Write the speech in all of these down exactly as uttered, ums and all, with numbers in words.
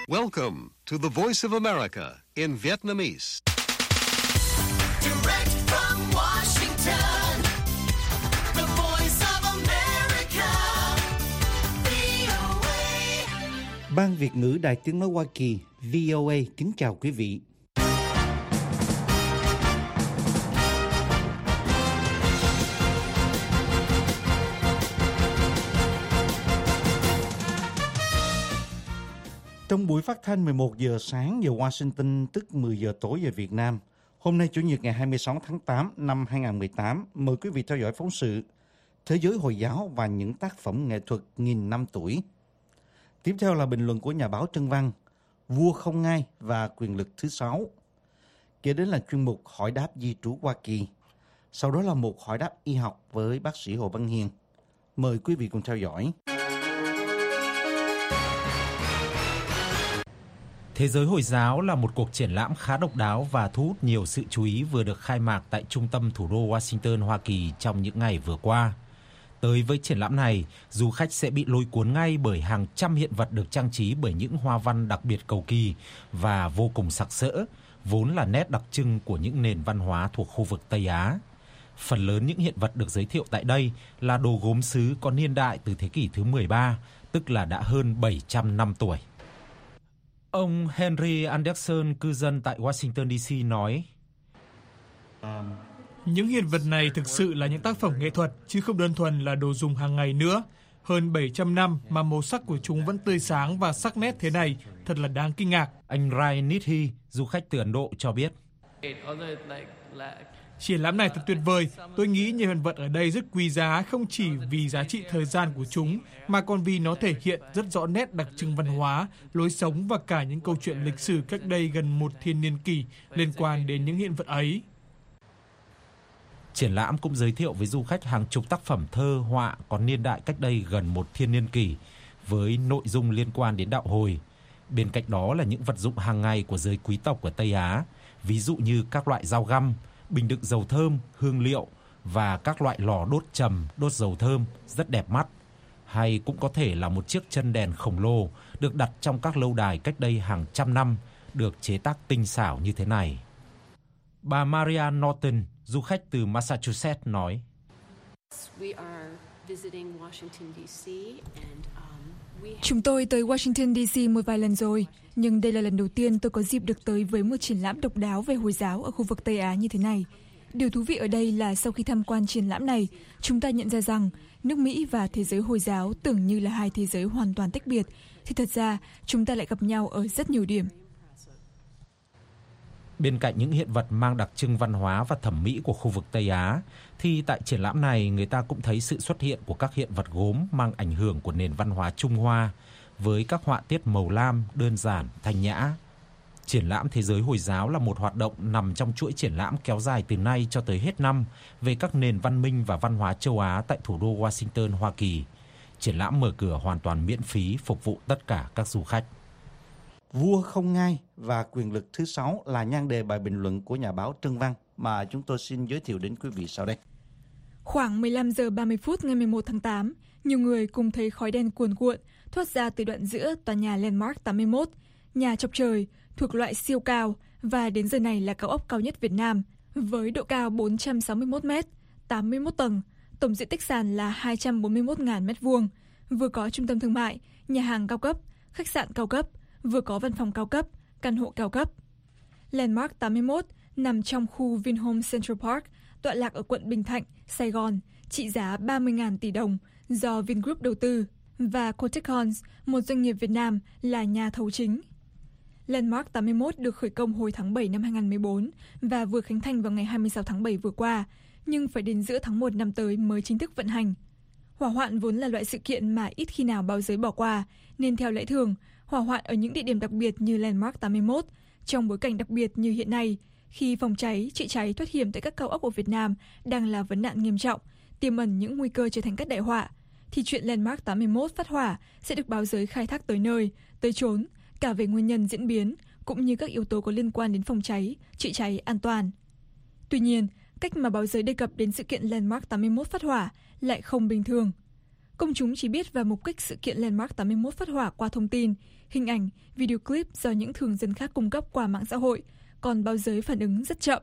Welcome to the Voice of America in Vietnamese. Direct from Washington, the Voice of America, vê o a. Ban Việt ngữ Đài Tiếng nói Hoa Kỳ vê o a kính chào quý vị. Trong buổi phát thanh mười một giờ sáng giờ Washington, tức mười giờ tối giờ Việt Nam, hôm nay Chủ nhật ngày hai mươi sáu tháng tám năm hai nghìn không trăm mười tám, mời quý vị theo dõi phóng sự Thế giới Hồi giáo và những tác phẩm nghệ thuật nghìn năm tuổi. Tiếp theo là bình luận của nhà báo Trân Văn, Vua không ngai và quyền lực thứ sáu. Kế đến là chuyên mục Hỏi đáp di trú Hoa Kỳ. Sau đó là một hỏi đáp y học với bác sĩ Hồ Văn Hiền. Mời quý vị cùng theo dõi. Thế giới Hồi giáo là một cuộc triển lãm khá độc đáo và thu hút nhiều sự chú ý vừa được khai mạc tại trung tâm thủ đô Washington, Hoa Kỳ trong những ngày vừa qua. Tới với triển lãm này, du khách sẽ bị lôi cuốn ngay bởi hàng trăm hiện vật được trang trí bởi những hoa văn đặc biệt cầu kỳ và vô cùng sặc sỡ, vốn là nét đặc trưng của những nền văn hóa thuộc khu vực Tây Á. Phần lớn những hiện vật được giới thiệu tại đây là đồ gốm sứ có niên đại từ thế kỷ thứ mười ba, tức là đã hơn bảy trăm năm tuổi. Ông Henry Anderson, cư dân tại Washington đê xê nói: Những hiện vật này thực sự là những tác phẩm nghệ thuật, chứ không đơn thuần là đồ dùng hàng ngày nữa. Hơn bảy trăm năm mà màu sắc của chúng vẫn tươi sáng và sắc nét thế này, thật là đáng kinh ngạc. Anh Ryan Nithi, du khách từ Ấn Độ cho biết: Triển lãm này thật tuyệt vời. Tôi nghĩ nhiều hiện vật ở đây rất quý giá, không chỉ vì giá trị thời gian của chúng, mà còn vì nó thể hiện rất rõ nét đặc trưng văn hóa, lối sống và cả những câu chuyện lịch sử cách đây gần một thiên niên kỷ liên quan đến những hiện vật ấy. Triển lãm cũng giới thiệu với du khách hàng chục tác phẩm thơ, họa có niên đại cách đây gần một thiên niên kỷ, với nội dung liên quan đến đạo Hồi. Bên cạnh đó là những vật dụng hàng ngày của giới quý tộc ở Tây Á, ví dụ như các loại dao găm, bình đựng dầu thơm, hương liệu và các loại lò đốt trầm, đốt dầu thơm rất đẹp mắt. Hay cũng có thể là một chiếc chân đèn khổng lồ được đặt trong các lâu đài cách đây hàng trăm năm, được chế tác tinh xảo như thế này. Bà Maria Norton, du khách từ Massachusetts nói: Chúng tôi tới Washington đê xê một vài lần rồi, nhưng đây là lần đầu tiên tôi có dịp được tới với một triển lãm độc đáo về Hồi giáo ở khu vực Tây Á như thế này. Điều thú vị ở đây là sau khi tham quan triển lãm này, chúng ta nhận ra rằng nước Mỹ và thế giới Hồi giáo tưởng như là hai thế giới hoàn toàn tách biệt, thì thật ra chúng ta lại gặp nhau ở rất nhiều điểm. Bên cạnh những hiện vật mang đặc trưng văn hóa và thẩm mỹ của khu vực Tây Á, thì tại triển lãm này người ta cũng thấy sự xuất hiện của các hiện vật gốm mang ảnh hưởng của nền văn hóa Trung Hoa, với các họa tiết màu lam, đơn giản, thanh nhã. Triển lãm Thế giới Hồi giáo là một hoạt động nằm trong chuỗi triển lãm kéo dài từ nay cho tới hết năm về các nền văn minh và văn hóa châu Á tại thủ đô Washington, Hoa Kỳ. Triển lãm mở cửa hoàn toàn miễn phí phục vụ tất cả các du khách. Vua không ngai và quyền lực thứ sáu là nhan đề bài bình luận của nhà báo Trân Văn mà chúng tôi xin giới thiệu đến quý vị sau đây. Khoảng mười lăm giờ ba mươi phút ngày mười một tháng tám, nhiều người cùng thấy khói đen cuồn cuộn thoát ra từ đoạn giữa tòa nhà Landmark tám mươi mốt, nhà chọc trời thuộc loại siêu cao và đến giờ này là cao ốc cao nhất Việt Nam, với độ cao bốn trăm sáu mươi mốt mét, tám mươi mốt tầng, tổng diện tích sàn là hai trăm bốn mươi mốt nghìn mét vuông, vừa có trung tâm thương mại, nhà hàng cao cấp, khách sạn cao cấp, vừa có văn phòng cao cấp, căn hộ cao cấp. Landmark tám mươi mốt nằm trong khu Vinhome Central Park, tọa lạc ở quận Bình Thạnh, Sài Gòn, trị giá ba mươi nghìn tỷ đồng do Vingroup đầu tư, và Coticons, một doanh nghiệp Việt Nam, là nhà thầu chính. Landmark tám mươi mốt được khởi công hồi tháng bảy năm hai nghìn không trăm mười bốn và vừa khánh thành vào ngày hai mươi sáu tháng bảy vừa qua, nhưng phải đến giữa tháng một năm tới mới chính thức vận hành. Hỏa hoạn vốn là loại sự kiện mà ít khi nào báo giới bỏ qua, nên theo lẽ thường, hỏa hoạn ở những địa điểm đặc biệt như Landmark tám mươi mốt, trong bối cảnh đặc biệt như hiện nay, khi phòng cháy, chữa cháy thoát hiểm tại các cao ốc ở Việt Nam đang là vấn nạn nghiêm trọng, tiềm ẩn những nguy cơ trở thành các đại họa, thì chuyện Landmark tám mươi mốt phát hỏa sẽ được báo giới khai thác tới nơi, tới chốn, cả về nguyên nhân diễn biến, cũng như các yếu tố có liên quan đến phòng cháy, chữa cháy an toàn. Tuy nhiên, cách mà báo giới đề cập đến sự kiện Landmark tám mươi mốt phát hỏa lại không bình thường. Công chúng chỉ biết và mục kích sự kiện Landmark tám mươi mốt phát hỏa qua thông tin, hình ảnh, video clip do những thường dân khác cung cấp qua mạng xã hội, còn báo giới phản ứng rất chậm.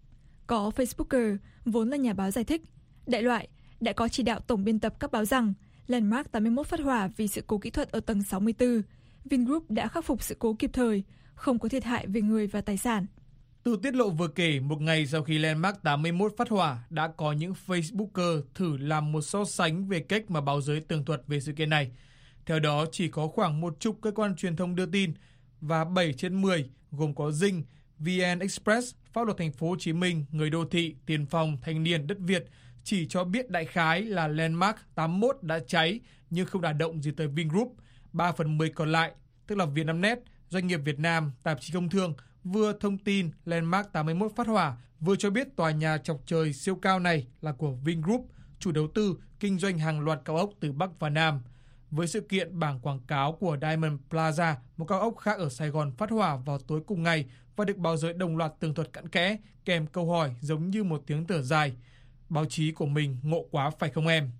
Có Facebooker, vốn là nhà báo giải thích, đại loại, đã có chỉ đạo tổng biên tập các báo rằng Landmark tám mươi mốt phát hỏa vì sự cố kỹ thuật ở tầng sáu mươi tư. Vingroup đã khắc phục sự cố kịp thời, không có thiệt hại về người và tài sản. Từ tiết lộ vừa kể, một ngày sau khi Landmark tám mươi mốt phát hỏa, đã có những Facebooker thử làm một so sánh về cách mà báo giới tường thuật về sự kiện này. Theo đó, chỉ có khoảng một chục cơ quan truyền thông đưa tin và bảy trên mười, gồm có Dinh, vê en Express, Pháp luật Thành phố Hồ Chí Minh, Người đô thị, Tiền phong, Thanh niên, Đất Việt chỉ cho biết đại khái là Landmark tám mươi mốt đã cháy nhưng không đả động gì tới Vingroup. ba phần mười còn lại, tức là Vietnamnet, doanh nghiệp Việt Nam, tạp chí Công thương, vừa thông tin Landmark tám mươi mốt phát hỏa, vừa cho biết tòa nhà chọc trời siêu cao này là của Vingroup, chủ đầu tư kinh doanh hàng loạt cao ốc từ Bắc và Nam. Với sự kiện bảng quảng cáo của Diamond Plaza, một cao ốc khác ở Sài Gòn phát hỏa vào tối cùng ngày và được báo giới đồng loạt tường thuật cặn kẽ, kèm câu hỏi giống như một tiếng thở dài. Báo chí của mình ngộ quá phải không em?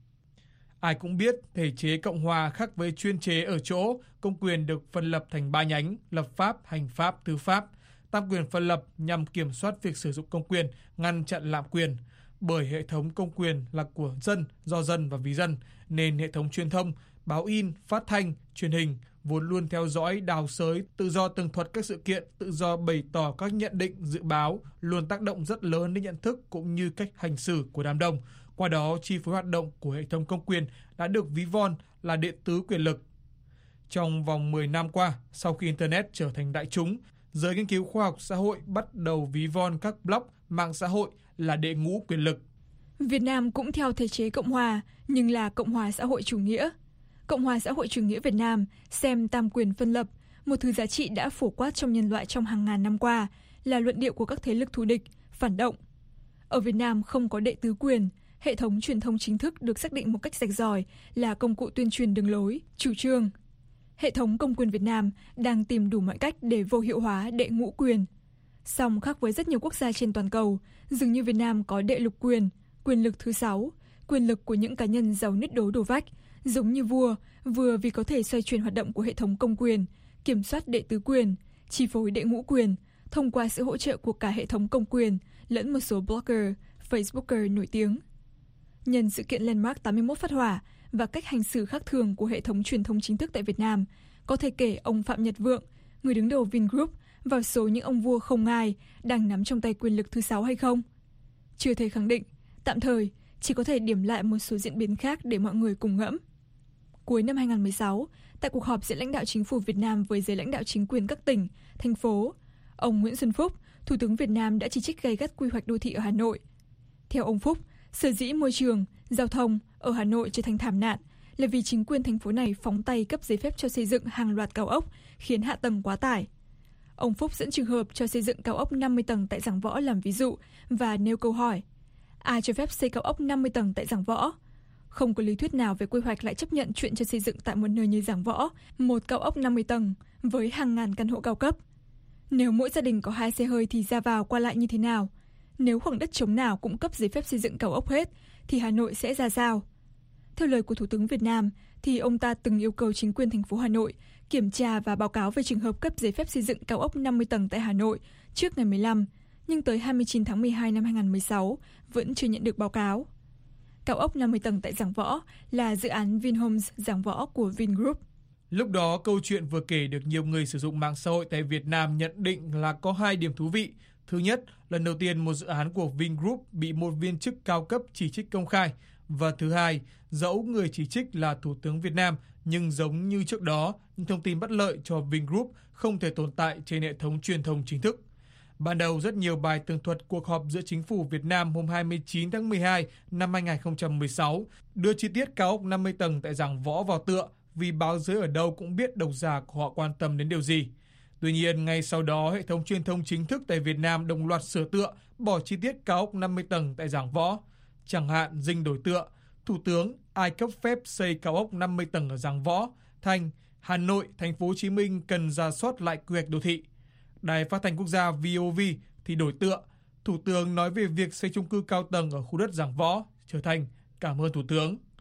Ai cũng biết thể chế Cộng hòa khác với chuyên chế ở chỗ công quyền được phân lập thành ba nhánh: lập pháp, hành pháp, tư pháp. Tam quyền phân lập nhằm kiểm soát việc sử dụng công quyền, ngăn chặn lạm quyền. Bởi hệ thống công quyền là của dân, do dân và vì dân, nên hệ thống truyền thông, báo in, phát thanh, truyền hình vốn luôn theo dõi, đào xới, tự do tường thuật các sự kiện, tự do bày tỏ các nhận định, dự báo, luôn tác động rất lớn đến nhận thức cũng như cách hành xử của đám đông. Qua đó, chi phối hoạt động của hệ thống công quyền đã được ví von là đệ tứ quyền lực. Trong vòng mười năm qua, sau khi Internet trở thành đại chúng, giới nghiên cứu khoa học xã hội bắt đầu ví von các blog, mạng xã hội là đệ ngũ quyền lực. Việt Nam cũng theo thể chế Cộng hòa, nhưng là Cộng hòa xã hội chủ nghĩa. Cộng hòa xã hội chủ nghĩa Việt Nam xem tam quyền phân lập, một thứ giá trị đã phổ quát trong nhân loại trong hàng ngàn năm qua, là luận điệu của các thế lực thù địch, phản động. Ở Việt Nam không có đệ tứ quyền, hệ thống truyền thông chính thức được xác định một cách rạch ròi là công cụ tuyên truyền đường lối, chủ trương. Hệ thống công quyền Việt Nam đang tìm đủ mọi cách để vô hiệu hóa đệ ngũ quyền. Song khác với rất nhiều quốc gia trên toàn cầu, dường như Việt Nam có đệ lục quyền, quyền lực thứ sáu, quyền lực của những cá nhân giàu nứt đố đổ vách, giống như vua, vừa vì có thể xoay chuyển hoạt động của hệ thống công quyền, kiểm soát đệ tứ quyền, chi phối đệ ngũ quyền, thông qua sự hỗ trợ của cả hệ thống công quyền lẫn một số blogger, Facebooker nổi tiếng. Nhân sự kiện Landmark tám mươi mốt phát hỏa và cách hành xử khác thường của hệ thống truyền thông chính thức tại Việt Nam, có thể kể ông Phạm Nhật Vượng, người đứng đầu Vingroup, vào số những ông vua không ngai đang nắm trong tay quyền lực thứ sáu hay không? Chưa thể khẳng định, tạm thời chỉ có thể điểm lại một số diễn biến khác để mọi người cùng ngẫm. Cuối năm hai không một sáu, tại cuộc họp giữa lãnh đạo chính phủ Việt Nam với giới lãnh đạo chính quyền các tỉnh, thành phố, ông Nguyễn Xuân Phúc, Thủ tướng Việt Nam đã chỉ trích gay gắt quy hoạch đô thị ở Hà Nội. Theo ông Phúc, sở dĩ môi trường, giao thông ở Hà Nội trở thành thảm nạn là vì chính quyền thành phố này phóng tay cấp giấy phép cho xây dựng hàng loạt cao ốc, khiến hạ tầng quá tải. Ông Phúc dẫn trường hợp cho xây dựng cao ốc năm mươi tầng tại Giảng Võ làm ví dụ và nêu câu hỏi: ai cho phép xây cao ốc năm mươi tầng tại Giảng Võ? Không có lý thuyết nào về quy hoạch lại chấp nhận chuyện cho xây dựng tại một nơi như Giảng Võ, một cao ốc năm mươi tầng với hàng ngàn căn hộ cao cấp. Nếu mỗi gia đình có hai xe hơi thì ra vào qua lại như thế nào? Nếu khoảng đất trống nào cũng cấp giấy phép xây dựng cao ốc hết, thì Hà Nội sẽ ra sao? Theo lời của Thủ tướng Việt Nam, thì ông ta từng yêu cầu chính quyền thành phố Hà Nội kiểm tra và báo cáo về trường hợp cấp giấy phép xây dựng cao ốc năm mươi tầng tại Hà Nội trước ngày mười lăm, nhưng tới hai mươi chín tháng mười hai năm hai không một sáu vẫn chưa nhận được báo cáo. Cao ốc năm mươi tầng tại Giảng Võ là dự án Vinhomes Giảng Võ của Vingroup. Lúc đó, câu chuyện vừa kể được nhiều người sử dụng mạng xã hội tại Việt Nam nhận định là có hai điểm thú vị. Thứ nhất, lần đầu tiên một dự án của Vingroup bị một viên chức cao cấp chỉ trích công khai. Và thứ hai, dẫu người chỉ trích là Thủ tướng Việt Nam, nhưng giống như trước đó, những thông tin bất lợi cho Vingroup không thể tồn tại trên hệ thống truyền thông chính thức. Ban đầu, rất nhiều bài tường thuật cuộc họp giữa chính phủ Việt Nam hôm hai mươi chín tháng mười hai năm hai không một sáu đưa chi tiết cao ốc năm mươi tầng tại Giảng Võ vào tựa, vì báo giới ở đâu cũng biết độc giả của họ quan tâm đến điều gì. Tuy nhiên, ngay sau đó, hệ thống truyền thông chính thức tại Việt Nam đồng loạt sửa tựa, bỏ chi tiết cao ốc năm mươi tầng tại Giảng Võ. Chẳng hạn, Dinh đổi tựa: Thủ tướng, ai cấp phép xây cao ốc năm mươi tầng ở Giảng Võ, thành Hà Nội, Thành phố Hồ Chí Minh cần rà soát lại quy hoạch đô thị. Đài Phát thanh Quốc gia vê o vê thì đổi tựa: Thủ tướng nói về việc xây chung cư cao tầng ở khu đất Giảng Võ, trở thành cảm ơn Thủ tướng.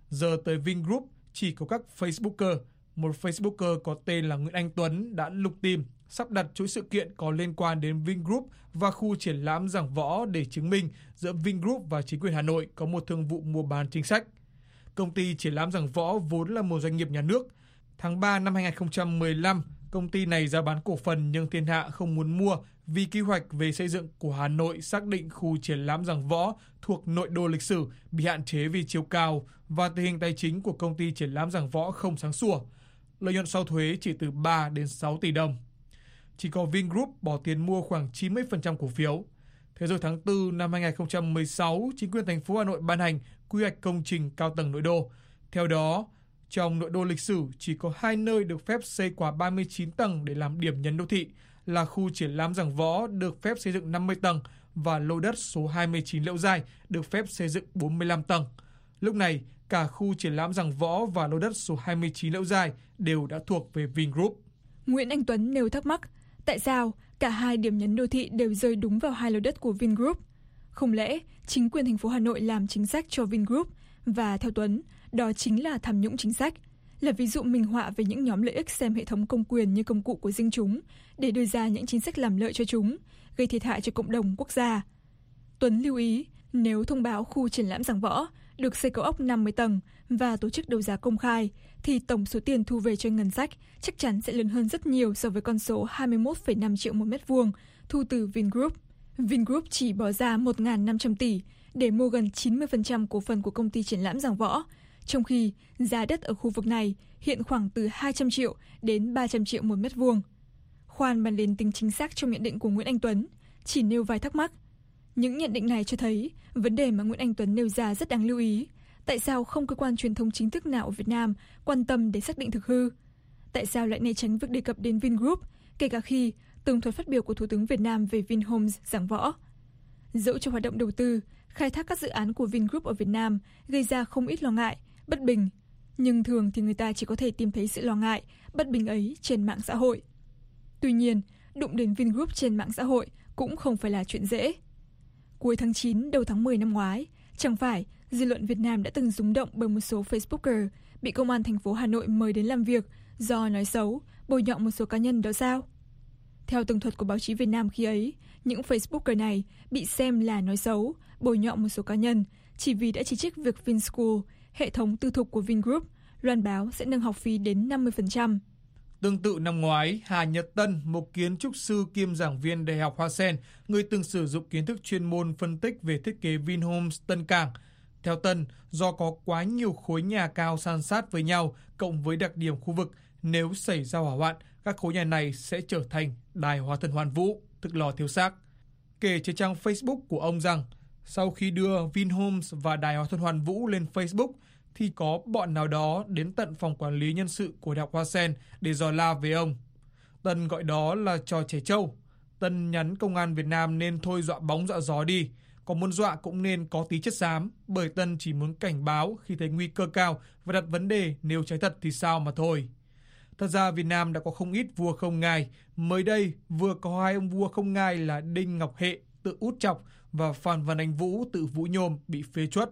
giờ tới Vingroup chỉ có các Facebooker. Một Facebooker có tên là Nguyễn Anh Tuấn đã lục tìm, sắp đặt chuỗi sự kiện có liên quan đến Vingroup và khu triển lãm Giảng Võ để chứng minh giữa Vingroup và chính quyền Hà Nội có một thương vụ mua bán chính sách. Công ty triển lãm Giảng Võ vốn là một doanh nghiệp nhà nước. Tháng ba năm hai không một lăm, công ty này ra bán cổ phần nhưng thiên hạ không muốn mua vì kế hoạch về xây dựng của Hà Nội xác định khu triển lãm Giảng Võ thuộc nội đô lịch sử bị hạn chế vì chiều cao và tình hình tài chính của công ty triển lãm Giảng Võ không sáng sủa. Lợi nhuận sau thuế chỉ từ ba đến sáu tỷ đồng. Chỉ có Vingroup bỏ tiền mua khoảng chín mươi phần trăm cổ phiếu. Thế rồi tháng tư năm hai không một sáu, chính quyền thành phố Hà Nội ban hành quy hoạch công trình cao tầng nội đô. Theo đó, trong nội đô lịch sử chỉ có hai nơi được phép xây quá ba mươi chín tầng để làm điểm nhấn đô thị là khu triển lãm Giảng Võ được phép xây dựng năm mươi tầng và lô đất số hai mươi chín Liễu Giai được phép xây dựng bốn mươi lăm tầng. Lúc này, cả khu triển lãm Giảng Võ và lô đất số hai mươi chín Liễu Giai đều đã thuộc về Vingroup. Nguyễn Anh Tuấn nêu thắc mắc, tại sao cả hai điểm nhấn đô thị đều rơi đúng vào hai lô đất của Vingroup? Không lẽ chính quyền thành phố Hà Nội làm chính sách cho Vingroup và theo Tuấn, đó chính là tham nhũng chính sách, là ví dụ minh họa về những nhóm lợi ích xem hệ thống công quyền như công cụ của riêng chúng để đưa ra những chính sách làm lợi cho chúng, gây thiệt hại cho cộng đồng quốc gia. Tuấn lưu ý, nếu thông báo khu triển lãm Giảng Võ được xây cao ốc năm mươi tầng và tổ chức đấu giá công khai, thì tổng số tiền thu về cho ngân sách chắc chắn sẽ lớn hơn rất nhiều so với con số hai mươi mốt phẩy năm triệu một mét vuông thu từ Vingroup. Vingroup chỉ bỏ ra một nghìn năm trăm tỷ để mua gần chín mươi phần trăm cổ phần của công ty triển lãm Giảng Võ, trong khi giá đất ở khu vực này hiện khoảng từ hai trăm triệu đến ba trăm triệu một mét vuông. Khoan bàn đến tính chính xác trong nhận định của Nguyễn Anh Tuấn, chỉ nêu vài thắc mắc. Những nhận định này cho thấy vấn đề mà Nguyễn Anh Tuấn nêu ra rất đáng lưu ý. Tại sao không cơ quan truyền thông chính thức nào ở Việt Nam quan tâm để xác định thực hư? Tại sao lại né tránh việc đề cập đến Vingroup, kể cả khi tường thuật phát biểu của Thủ tướng Việt Nam về Vinhomes Giảng Võ? Dẫu cho hoạt động đầu tư, khai thác các dự án của Vingroup ở Việt Nam gây ra không ít lo ngại, bất bình, nhưng thường thì người ta chỉ có thể tìm thấy sự lo ngại, bất bình ấy trên mạng xã hội. Tuy nhiên, đụng đến Vingroup trên mạng xã hội cũng không phải là chuyện dễ. Cuối tháng chín, đầu tháng mười năm ngoái, chẳng phải dư luận Việt Nam đã từng rúng động bởi một số Facebooker bị công an thành phố Hà Nội mời đến làm việc do nói xấu, bôi nhọ một số cá nhân đó sao? Theo tường thuật của báo chí Việt Nam khi ấy, những Facebooker này bị xem là nói xấu, bôi nhọ một số cá nhân chỉ vì đã chỉ trích việc Vinschool, hệ thống tư thục của Vingroup, loan báo sẽ nâng học phí đến năm mươi phần trăm. Tương tự năm ngoái, Hà Nhật Tân, một kiến trúc sư kiêm giảng viên Đại học Hoa Sen, người từng sử dụng kiến thức chuyên môn phân tích về thiết kế Vinhomes Tân Cảng. Theo Tân, do có quá nhiều khối nhà cao san sát với nhau, cộng với đặc điểm khu vực, nếu xảy ra hỏa hoạn, các khối nhà này sẽ trở thành đài hóa thân hoàn vũ, tức lò thiêu xác. Kể trên trang Facebook của ông rằng, sau khi đưa Vinhomes và đài hóa thân hoàn vũ lên Facebook, thì có bọn nào đó đến tận phòng quản lý nhân sự của Đại học Hoa Sen để dò la về ông. Tân gọi đó là trò trẻ trâu. Tân nhắn công an Việt Nam nên thôi dọa bóng dọa gió đi. Có muốn dọa cũng nên có tí chất xám, bởi Tân chỉ muốn cảnh báo khi thấy nguy cơ cao và đặt vấn đề nếu cháy thật thì sao mà thôi. Thật ra Việt Nam đã có không ít vua không ngai. Mới đây vừa có hai ông vua không ngai là Đinh Ngọc Hệ tự út chọc và Phan Văn Anh Vũ tự vũ nhôm bị phế truất.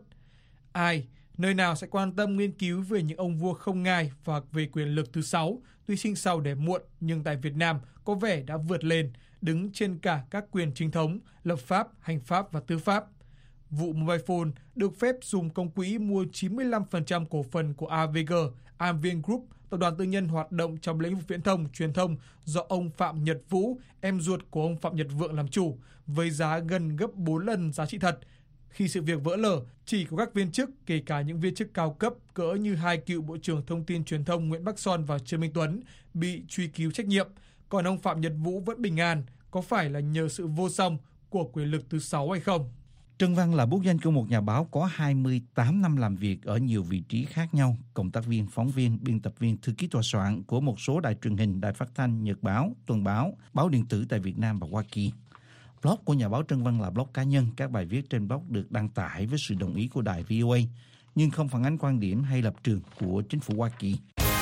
Ai, nơi nào sẽ quan tâm nghiên cứu về những ông vua không ngai và về quyền lực thứ sáu, tuy sinh sau đẻ muộn nhưng tại Việt Nam có vẻ đã vượt lên, đứng trên cả các quyền chính thống, lập pháp, hành pháp và tư pháp. Vụ Mobile Phone được phép dùng công quỹ mua chín mươi lăm phần trăm cổ phần của a vê giê, Amvin Group, tập đoàn tư nhân hoạt động trong lĩnh vực viễn thông, truyền thông do ông Phạm Nhật Vũ, em ruột của ông Phạm Nhật Vượng làm chủ, với giá gần gấp bốn lần giá trị thật. Khi sự việc vỡ lở, chỉ có các viên chức, kể cả những viên chức cao cấp cỡ như hai cựu Bộ trưởng Thông tin Truyền thông Nguyễn Bắc Son và Trương Minh Tuấn bị truy cứu trách nhiệm, còn ông Phạm Nhật Vũ vẫn bình an. Có phải là nhờ sự vô song của quyền lực thứ sáu hay không? Trân Văn là bút danh của một nhà báo có hai mươi tám năm làm việc ở nhiều vị trí khác nhau, cộng tác viên, phóng viên, biên tập viên, thư ký tòa soạn của một số đài truyền hình, đài phát thanh, nhật báo, tuần báo, báo điện tử tại Việt Nam và Hoa Kỳ. Blog của nhà báo Trân Văn là blog cá nhân, các bài viết trên blog được đăng tải với sự đồng ý của đài vê o a, nhưng không phản ánh quan điểm hay lập trường của chính phủ Hoa Kỳ.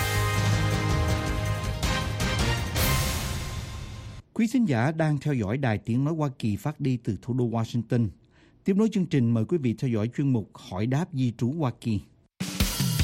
Quý thính giả đang theo dõi Đài Tiếng Nói Hoa Kỳ phát đi từ thủ đô Washington. Tiếp nối chương trình, mời quý vị theo dõi chuyên mục Hỏi đáp di trú Hoa Kỳ.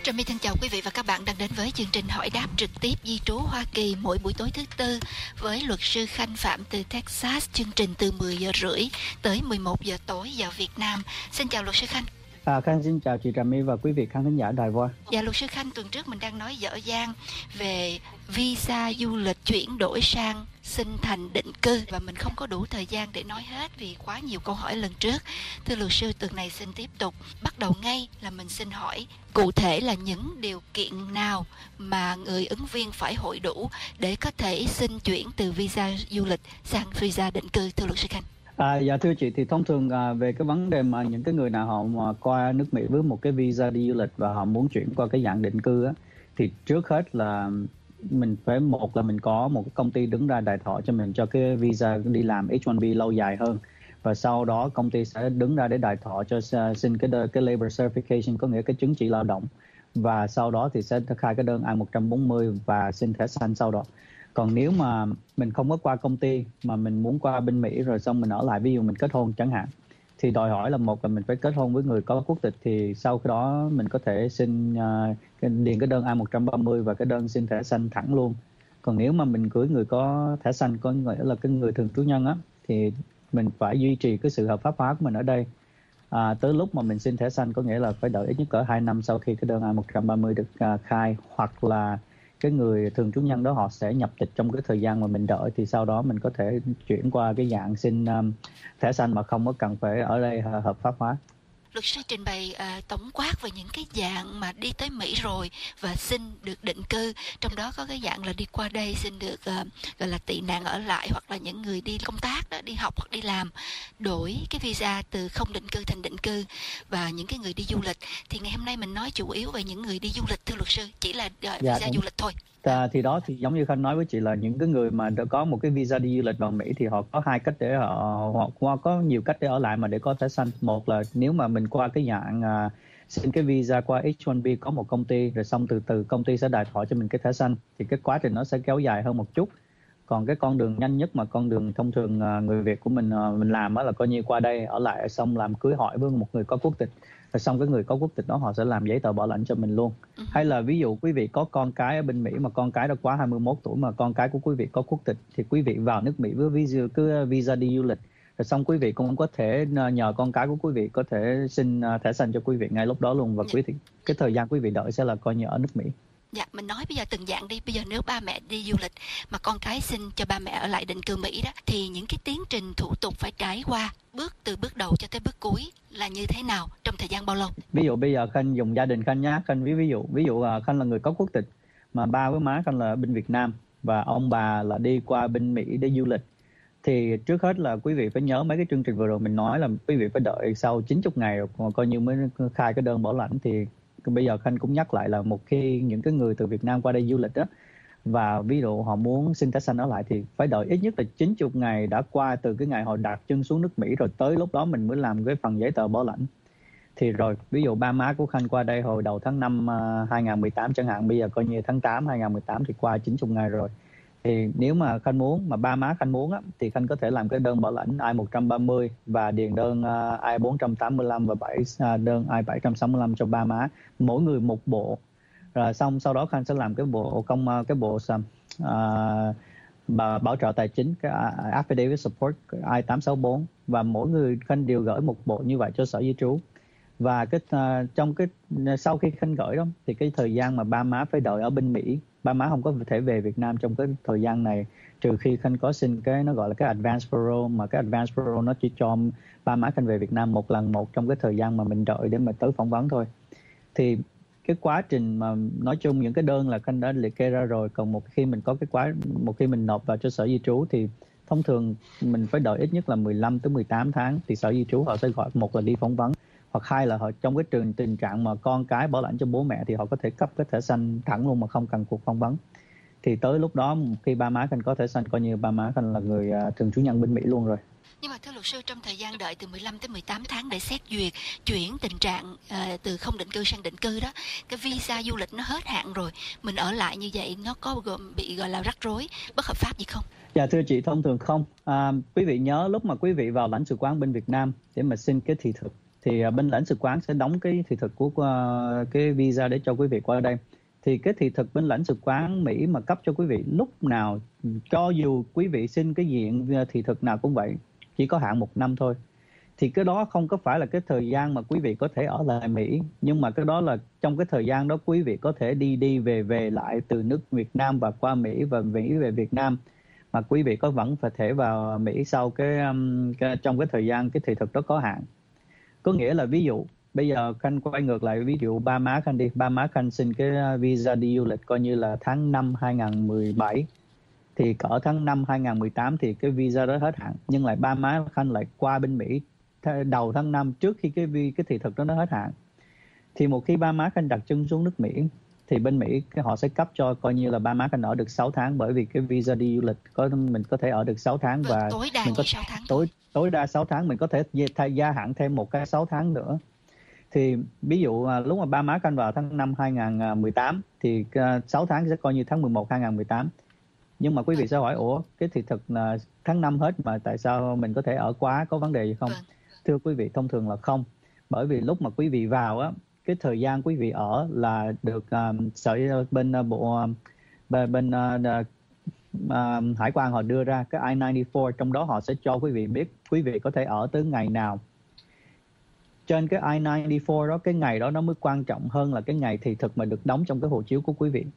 Trà My thân chào quý vị và các bạn đang đến với chương trình hỏi đáp trực tiếp di trú Hoa Kỳ mỗi buổi tối thứ tư với luật sư Khanh Phạm từ Texas. Chương trình từ mười giờ rưỡi tới mười một giờ tối giờ Việt Nam. Xin chào luật sư Khanh. À, Khanh xin chào chị Trà My và quý vị khán thính giả Đài Voa. Dạ luật sư Khanh, tuần trước mình đang nói dở dang về visa du lịch chuyển đổi sang xin thành định cư và mình không có đủ thời gian để nói hết vì quá nhiều câu hỏi lần trước. Thưa luật sư, tuần này xin tiếp tục. Bắt đầu ngay là mình xin hỏi cụ thể là những điều kiện nào mà người ứng viên phải hội đủ để có thể xin chuyển từ visa du lịch sang visa định cư, thưa luật sư Khanh. À, dạ thưa chị, thì thông thường à, về cái vấn đề mà những cái người nào họ mà qua nước Mỹ với một cái visa đi du lịch và họ muốn chuyển qua cái dạng định cư á, thì trước hết là mình phải, một là mình có một cái công ty đứng ra đại thọ cho mình cho cái visa đi làm H một B lâu dài hơn, và sau đó công ty sẽ đứng ra để đại thọ cho xin cái cái labor certification, có nghĩa cái chứng chỉ lao động, và sau đó thì sẽ khai cái đơn I một bốn không và xin thẻ xanh sau đó. Còn nếu mà mình không có qua công ty mà mình muốn qua bên Mỹ rồi xong mình ở lại, ví dụ mình kết hôn chẳng hạn, thì đòi hỏi là một là mình phải kết hôn với người có quốc tịch, thì sau khi đó mình có thể xin uh, điền cái đơn I một ba không và cái đơn xin thẻ xanh thẳng luôn. Còn nếu mà mình cưới người có thẻ xanh, có nghĩa là cái người thường trú nhân á, thì mình phải duy trì cái sự hợp pháp hóa của mình ở đây à, tới lúc mà mình xin thẻ xanh, có nghĩa là phải đợi ít nhất cỡ hai năm sau khi cái đơn I một ba không được uh, khai, hoặc là cái người thường trú nhân đó họ sẽ nhập tịch trong cái thời gian mà mình đợi, thì sau đó mình có thể chuyển qua cái dạng xin um, thẻ xanh mà không có cần phải ở đây uh, hợp pháp hóa. Luật sư trình bày uh, tổng quát về những cái dạng mà đi tới Mỹ rồi và xin được định cư, trong đó có cái dạng là đi qua đây xin được uh, gọi là tị nạn ở lại, hoặc là những người đi công tác đó, đi học hoặc đi làm, đổi cái visa từ không định cư thành định cư, và những cái người đi du lịch. Thì ngày hôm nay mình nói chủ yếu về những người đi du lịch, thưa luật sư, chỉ là uh, visa dạ, du lịch thôi. À, thì đó thì giống như Khanh nói với chị là những cái người mà đã có một cái visa đi du lịch vào Mỹ thì họ có hai cách để họ, họ qua có nhiều cách để ở lại mà để có thẻ xanh. Một là nếu mà mình qua cái dạng uh, xin cái visa qua H một B có một công ty, rồi xong từ từ công ty sẽ đại thọ cho mình cái thẻ xanh, thì cái quá trình nó sẽ kéo dài hơn một chút. Còn cái con đường nhanh nhất mà con đường thông thường uh, người Việt của mình uh, mình làm đó là coi như qua đây ở lại xong làm cưới hỏi với một người có quốc tịch, rồi xong cái người có quốc tịch đó họ sẽ làm giấy tờ bảo lãnh cho mình luôn. Uh-huh. Hay là ví dụ quý vị có con cái ở bên Mỹ mà con cái đã quá hai mươi mốt tuổi mà con cái của quý vị có quốc tịch, thì quý vị vào nước Mỹ với visa, cứ visa đi du lịch, rồi xong quý vị cũng có thể nhờ con cái của quý vị có thể xin thẻ xanh cho quý vị ngay lúc đó luôn, và quý vị, cái thời gian quý vị đợi sẽ là coi như ở nước Mỹ. Dạ, mình nói bây giờ từng dạng đi. Bây giờ nếu ba mẹ đi du lịch mà con cái xin cho ba mẹ ở lại định cư Mỹ đó, thì những cái tiến trình thủ tục phải trải qua bước từ bước đầu cho tới bước cuối là như thế nào, trong thời gian bao lâu? Ví dụ bây giờ Khanh dùng gia đình Khanh nhá, Khanh ví ví dụ ví dụ Khanh là người có quốc tịch mà ba với má Khanh là bên Việt Nam và ông bà là đi qua bên Mỹ để du lịch, thì trước hết là quý vị phải nhớ mấy cái chương trình vừa rồi mình nói là quý vị phải đợi sau chín mươi ngày rồi coi như mới khai cái đơn bảo lãnh. Thì bây giờ Khanh cũng nhắc lại là một khi những cái người từ Việt Nam qua đây du lịch đó, và ví dụ họ muốn xin thẻ xanh ở lại, thì phải đợi ít nhất là chín mươi ngày đã qua từ cái ngày họ đặt chân xuống nước Mỹ, rồi tới lúc đó mình mới làm cái phần giấy tờ bảo lãnh. Thì rồi ví dụ ba má của Khanh qua đây hồi đầu tháng năm uh, hai không một tám chẳng hạn, bây giờ coi như tháng tám hai không một tám thì qua chín mươi ngày rồi. Thì nếu mà Khanh muốn, mà ba má Khanh muốn á, thì Khanh có thể làm cái đơn bảo lãnh I một ba không và điền đơn uh, I bốn tám lăm và bảy uh, đơn I bảy sáu lăm cho ba má, mỗi người một bộ. Rồi xong sau đó Khanh sẽ làm cái bộ công cái bộ uh, bảo trợ tài chính, cái affidavit support I tám sáu bốn, và mỗi người Khanh đều gửi một bộ như vậy cho sở di trú. Và cái uh, trong cái sau khi Khanh gửi đó thì cái thời gian mà ba má phải đợi ở bên Mỹ, ba má không có thể về Việt Nam trong cái thời gian này, trừ khi Khanh có xin cái nó gọi là cái advance parole, mà cái advance parole nó chỉ cho ba má Khanh về Việt Nam một lần một trong cái thời gian mà mình đợi để mà tới phỏng vấn thôi. Thì cái quá trình mà nói chung những cái đơn là Khanh đã liệt kê ra rồi. Còn một khi mình có cái quá một khi mình nộp vào cho sở di trú thì thông thường mình phải đợi ít nhất là mười lăm tới mười tám tháng, thì sở di trú họ sẽ gọi một là đi phỏng vấn, hoặc hai là họ trong cái trường tình trạng mà con cái bảo lãnh cho bố mẹ thì họ có thể cấp cái thẻ xanh thẳng luôn mà không cần cuộc phỏng vấn. Thì tới lúc đó khi ba má Khanh có thẻ xanh, coi như ba má Khanh là người uh, thường trú nhân bên Mỹ luôn rồi. Nhưng mà thưa luật sư, trong thời gian đợi từ mười lăm tới mười tám tháng để xét duyệt chuyển tình trạng uh, từ không định cư sang định cư đó, cái visa du lịch nó hết hạn rồi, mình ở lại như vậy nó có bị gọi là rắc rối, bất hợp pháp gì không? Dạ thưa chị, thông thường không. À, quý vị nhớ lúc mà quý vị vào lãnh sự quán bên Việt Nam để mà xin cái thị thực, thì uh, bên lãnh sự quán sẽ đóng cái thị thực của uh, cái visa để cho quý vị qua đây. Thì cái thị thực bên lãnh sự quán Mỹ mà cấp cho quý vị lúc nào, cho dù quý vị xin cái diện thị thực nào cũng vậy, chỉ có hạn một năm thôi. Thì cái đó không có phải là cái thời gian mà quý vị có thể ở lại Mỹ, nhưng mà cái đó là trong cái thời gian đó quý vị có thể đi đi về về lại từ nước Việt Nam và qua Mỹ và Mỹ về Việt Nam, mà quý vị có vẫn phải thể vào Mỹ sau cái, um, cái trong cái thời gian cái thị thực đó có hạn. Có nghĩa là ví dụ bây giờ Khanh quay ngược lại, ví dụ ba má Khanh đi, ba má Khanh xin cái visa đi du lịch coi như là tháng năm hai nghìn mười bảy, thì cỡ tháng năm hai nghìn mười tám thì cái visa đó hết hạn, nhưng lại ba má Khanh lại qua bên Mỹ đầu tháng năm trước khi cái cái thị thực đó nó hết hạn. Thì một khi ba má Khanh đặt chân xuống nước Mỹ thì bên Mỹ cái họ sẽ cấp cho coi như là ba má Khanh ở được sáu tháng, bởi vì cái visa đi du lịch có mình có thể ở được sáu tháng và tối đa mình có sáu tháng. tối tối đa sáu tháng, mình có thể thay gia hạn thêm một cái sáu tháng nữa. Thì ví dụ lúc mà ba má Khanh vào tháng năm hai nghìn mười tám thì sáu tháng sẽ coi như tháng mười một hai nghìn mười tám. Nhưng mà quý vị sẽ hỏi ủa cái thị thực là tháng năm hết mà tại sao mình có thể ở quá, có vấn đề gì không? Thưa quý vị, thông thường là không. Bởi vì lúc mà quý vị vào á, cái thời gian quý vị ở là được uh, sở bên uh, bộ uh, bên, bên uh, uh, hải quan họ đưa ra cái I chín mươi tư, trong đó họ sẽ cho quý vị biết quý vị có thể ở tới ngày nào. Trên cái I chín mươi tư đó, cái ngày đó nó mới quan trọng hơn là cái ngày thị thực mà được đóng trong cái hộ chiếu của quý vị.